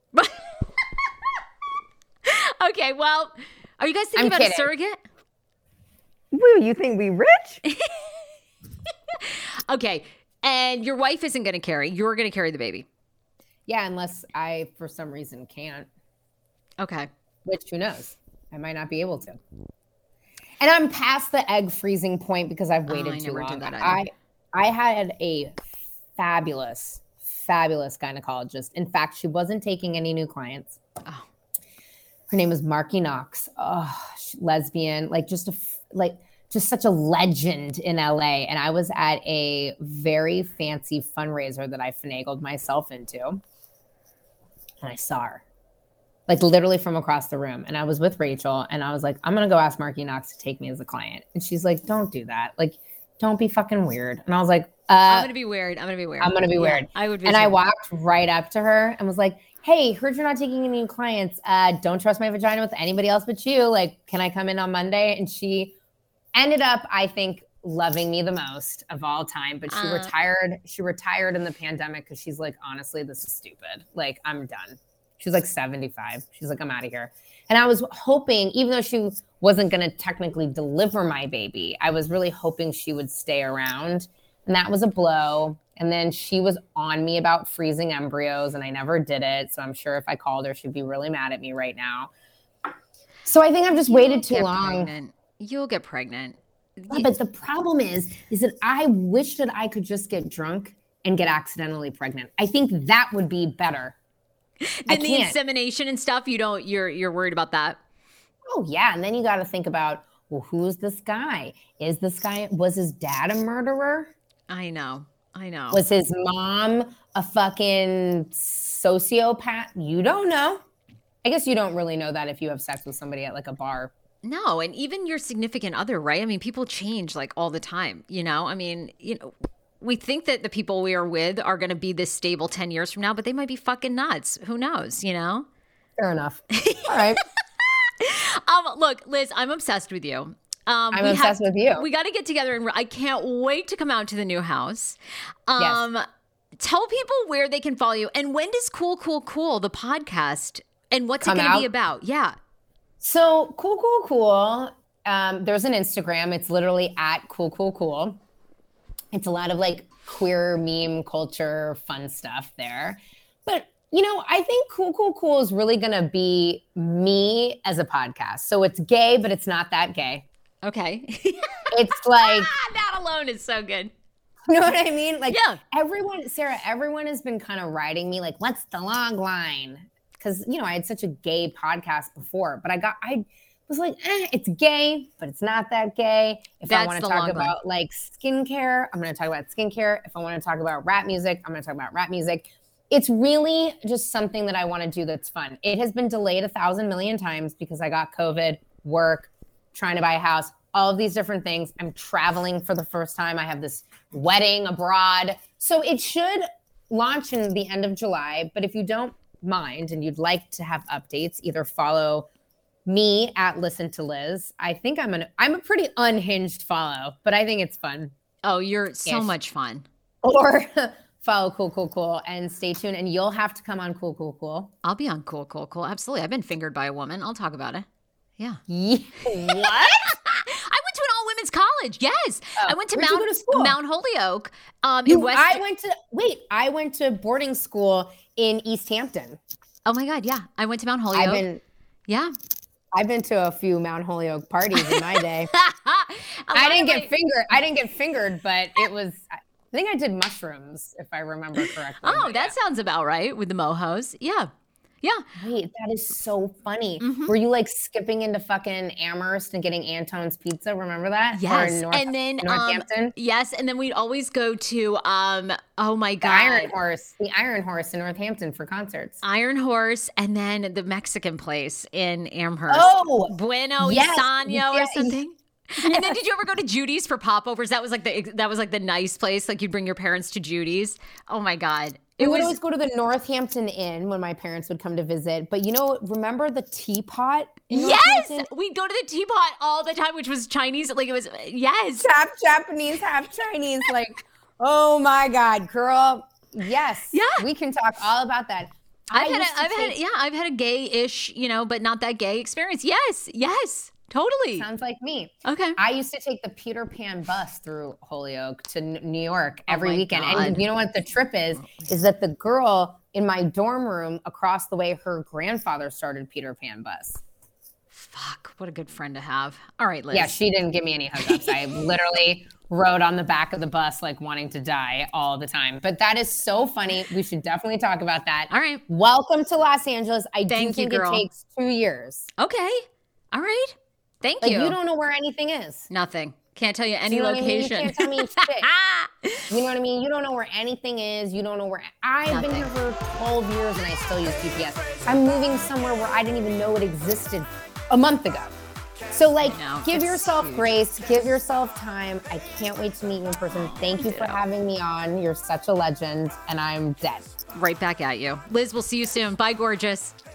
[SPEAKER 1] Okay, well, are you guys thinking
[SPEAKER 2] I'm
[SPEAKER 1] about
[SPEAKER 2] kidding.
[SPEAKER 1] a surrogate?
[SPEAKER 2] Woo, you think we rich?
[SPEAKER 1] Okay, and your wife isn't going to carry. You're going to carry the baby.
[SPEAKER 2] Yeah, unless I, for some reason, can't.
[SPEAKER 1] Okay.
[SPEAKER 2] Which, who knows? I might not be able to. And I'm past the egg freezing point because I've waited
[SPEAKER 1] Oh, I
[SPEAKER 2] too
[SPEAKER 1] never
[SPEAKER 2] long.
[SPEAKER 1] did that
[SPEAKER 2] I
[SPEAKER 1] either.
[SPEAKER 2] I had a fabulous, fabulous gynecologist. In fact, she wasn't taking any new clients.
[SPEAKER 1] Oh.
[SPEAKER 2] Her name was Marky Knox. Oh, she- lesbian, like just a f- like just such a legend in L A. And I was at a very fancy fundraiser that I finagled myself into, and I saw her. Like literally from across the room. And I was with Rachel and I was like, I'm going to go ask Marky Knox to take me as a client. And she's like, don't do that. Like, don't be fucking weird. And I was like, uh,
[SPEAKER 1] I'm going to be weird. I'm going to be weird.
[SPEAKER 2] I'm going to be
[SPEAKER 1] Yeah,
[SPEAKER 2] weird.
[SPEAKER 1] I would be
[SPEAKER 2] And
[SPEAKER 1] too.
[SPEAKER 2] I walked right up to her and was like, hey, heard you're not taking any new clients. Uh, don't trust my vagina with anybody else but you. Like, can I come in on Monday? And she ended up, I think, loving me the most of all time. But she
[SPEAKER 1] Uh.
[SPEAKER 2] retired. She retired in the pandemic because she's like, honestly, this is stupid. Like, I'm done. She was like seventy-five. She's like, I'm out of here. And I was hoping, even though she wasn't going to technically deliver my baby, I was really hoping she would stay around. And that was a blow. And then she was on me about freezing embryos, and I never did it. So I'm sure if I called her, she'd be really mad at me right now. So I think I've just
[SPEAKER 1] You'll
[SPEAKER 2] waited too
[SPEAKER 1] get
[SPEAKER 2] long.
[SPEAKER 1] Pregnant. You'll get pregnant.
[SPEAKER 2] Yeah, but the problem is, is that I wish that I could just get drunk and get accidentally pregnant. I think that would be better. I
[SPEAKER 1] Then the
[SPEAKER 2] can't.
[SPEAKER 1] insemination and stuff, you don't, you're, you're worried about that.
[SPEAKER 2] Oh, yeah. And then you got to think about, well, who's this guy? Is this guy, was his dad a murderer?
[SPEAKER 1] I know. I know.
[SPEAKER 2] Was his mom a fucking sociopath? You don't know. I guess you don't really know that if you have sex with somebody at like a bar.
[SPEAKER 1] No, and even your significant other, right? I mean, people change like all the time, you know? I mean, you know, we think that the people we are with are going to be this stable ten years from now, but they might be fucking nuts. Who knows, you know?
[SPEAKER 2] Fair enough. All right.
[SPEAKER 1] Um, look, Liz, I'm obsessed with you. Um,
[SPEAKER 2] I'm
[SPEAKER 1] we
[SPEAKER 2] obsessed
[SPEAKER 1] have-
[SPEAKER 2] with you.
[SPEAKER 1] We got to get together, and I can't wait to come out to the new house. Um, Tell people where they can follow you, and when does Cool Cool Cool, the podcast, and what's
[SPEAKER 2] Come
[SPEAKER 1] it going to be
[SPEAKER 2] out?
[SPEAKER 1] about? Yeah.
[SPEAKER 2] So cool, cool, cool. Um, there's an Instagram. It's literally at cool, cool, cool. It's a lot of like queer meme culture, fun stuff there. But you know, I think Cool, Cool, Cool is really going to be me as a podcast. So it's gay, but it's not that gay.
[SPEAKER 1] Okay.
[SPEAKER 2] It's like,
[SPEAKER 1] That alone is so good.
[SPEAKER 2] you know what I mean? Like
[SPEAKER 1] Yeah.
[SPEAKER 2] everyone, Sarah, everyone has been kind of writing me like, what's the log line? Because, you know, I had such a gay podcast before, but I got, I was like, eh, it's gay, but it's not that gay. If I
[SPEAKER 1] That's
[SPEAKER 2] want to
[SPEAKER 1] the
[SPEAKER 2] talk
[SPEAKER 1] log line.
[SPEAKER 2] about like skincare, I'm going to talk about skincare. If I want to talk about rap music, I'm going to talk about rap music. It's really just something that I want to do that's fun. It has been delayed a thousand million times because I got COVID, work, trying to buy a house, all of these different things. I'm traveling for the first time. I have this wedding abroad. So it should launch in the end of July. But if you don't mind and you'd like to have updates, either follow me at Listen to Liz. I think I'm an I'm a pretty unhinged follow, but I think it's fun.
[SPEAKER 1] Oh, you're so
[SPEAKER 2] Yes.
[SPEAKER 1] much fun.
[SPEAKER 2] Or follow Cool Cool Cool and stay tuned. And you'll have to come on Cool Cool Cool.
[SPEAKER 1] I'll be on Cool Cool Cool. Absolutely. I've been fingered by a woman. I'll talk about it. Yeah.
[SPEAKER 2] Yeah. What?
[SPEAKER 1] I went to an all women's college. Yes. I went to
[SPEAKER 2] where'd you
[SPEAKER 1] Mount
[SPEAKER 2] go to school?
[SPEAKER 1] Mount Holyoke. Um,
[SPEAKER 2] You-
[SPEAKER 1] in West.
[SPEAKER 2] I went to wait. I went to boarding school in East Hampton.
[SPEAKER 1] oh my God. Yeah. I went to Mount Holyoke.
[SPEAKER 2] I've been
[SPEAKER 1] yeah.
[SPEAKER 2] I've been to a few Mount Holyoke parties in my day. I didn't get my- fingered. I didn't get fingered, but it was. I think I did mushrooms, if I remember correctly.
[SPEAKER 1] Oh, that
[SPEAKER 2] yeah.
[SPEAKER 1] sounds about right with the mojos. Yeah. Yeah.
[SPEAKER 2] Wait, that is so funny.
[SPEAKER 1] Mm-hmm.
[SPEAKER 2] Were you like skipping into fucking Amherst and getting Antone's Pizza? Remember that?
[SPEAKER 1] Yes.
[SPEAKER 2] North,
[SPEAKER 1] and then
[SPEAKER 2] Northampton?
[SPEAKER 1] Um, yes. And then we'd always go to, um, oh my God.
[SPEAKER 2] The Iron Horse. The Iron Horse in Northampton for concerts.
[SPEAKER 1] Iron Horse. And then the Mexican place in Amherst.
[SPEAKER 2] Oh.
[SPEAKER 1] Bueno
[SPEAKER 2] yes.
[SPEAKER 1] Isano
[SPEAKER 2] yeah.
[SPEAKER 1] or something. Yes. And then did you ever go to Judy's for popovers? That was like the that was like the nice place. Like you'd bring your parents to Judy's. Oh my God.
[SPEAKER 2] We
[SPEAKER 1] It
[SPEAKER 2] would
[SPEAKER 1] was,
[SPEAKER 2] always go to the Northampton Inn when my parents would come to visit. But you know, remember the teapot? in
[SPEAKER 1] Yes, we'd go to the teapot all the time, which was Chinese. Like it was, yes.
[SPEAKER 2] Half Japanese, half Chinese. Like, oh my God, girl. Yes.
[SPEAKER 1] Yeah.
[SPEAKER 2] We can talk all about that.
[SPEAKER 1] I've
[SPEAKER 2] I
[SPEAKER 1] had,
[SPEAKER 2] used
[SPEAKER 1] a,
[SPEAKER 2] to
[SPEAKER 1] I've
[SPEAKER 2] take-
[SPEAKER 1] had, yeah, I've had a gay-ish, you know, but not that gay experience. Yes, yes, totally.
[SPEAKER 2] Sounds like me.
[SPEAKER 1] Okay.
[SPEAKER 2] I used to take the Peter Pan bus through Holyoke to N- New York every
[SPEAKER 1] my
[SPEAKER 2] weekend.
[SPEAKER 1] God.
[SPEAKER 2] And you know what the trip is? Is that the girl in my dorm room across the way, her grandfather started Peter Pan bus.
[SPEAKER 1] Fuck, what a good friend to have. All right, Liz.
[SPEAKER 2] Yeah, she didn't give me any hookups. I literally rode on the back of the bus like wanting to die all the time. But that is so funny. We should definitely talk about that.
[SPEAKER 1] All right.
[SPEAKER 2] Welcome to Los Angeles. I
[SPEAKER 1] Thank
[SPEAKER 2] do
[SPEAKER 1] you,
[SPEAKER 2] think
[SPEAKER 1] girl.
[SPEAKER 2] it takes two years.
[SPEAKER 1] Okay. All right. Thank
[SPEAKER 2] Like
[SPEAKER 1] you.
[SPEAKER 2] you don't know where anything is.
[SPEAKER 1] Nothing. Can't tell you any
[SPEAKER 2] You know what I mean? You
[SPEAKER 1] location.
[SPEAKER 2] can't tell me shit. You know what I mean? You don't know where anything is. You don't know where. I've been
[SPEAKER 1] Nothing.
[SPEAKER 2] here for twelve years and I still use G P S. I'm moving somewhere where I didn't even know it existed a month ago. So, like,
[SPEAKER 1] know.
[SPEAKER 2] give
[SPEAKER 1] It's
[SPEAKER 2] yourself
[SPEAKER 1] huge.
[SPEAKER 2] grace. Give yourself time. I can't wait to meet you in person. Thank you for
[SPEAKER 1] too.
[SPEAKER 2] having me on. You're such a legend, and I'm dead.
[SPEAKER 1] Right back at you. Liz, we'll see you soon. Bye, gorgeous.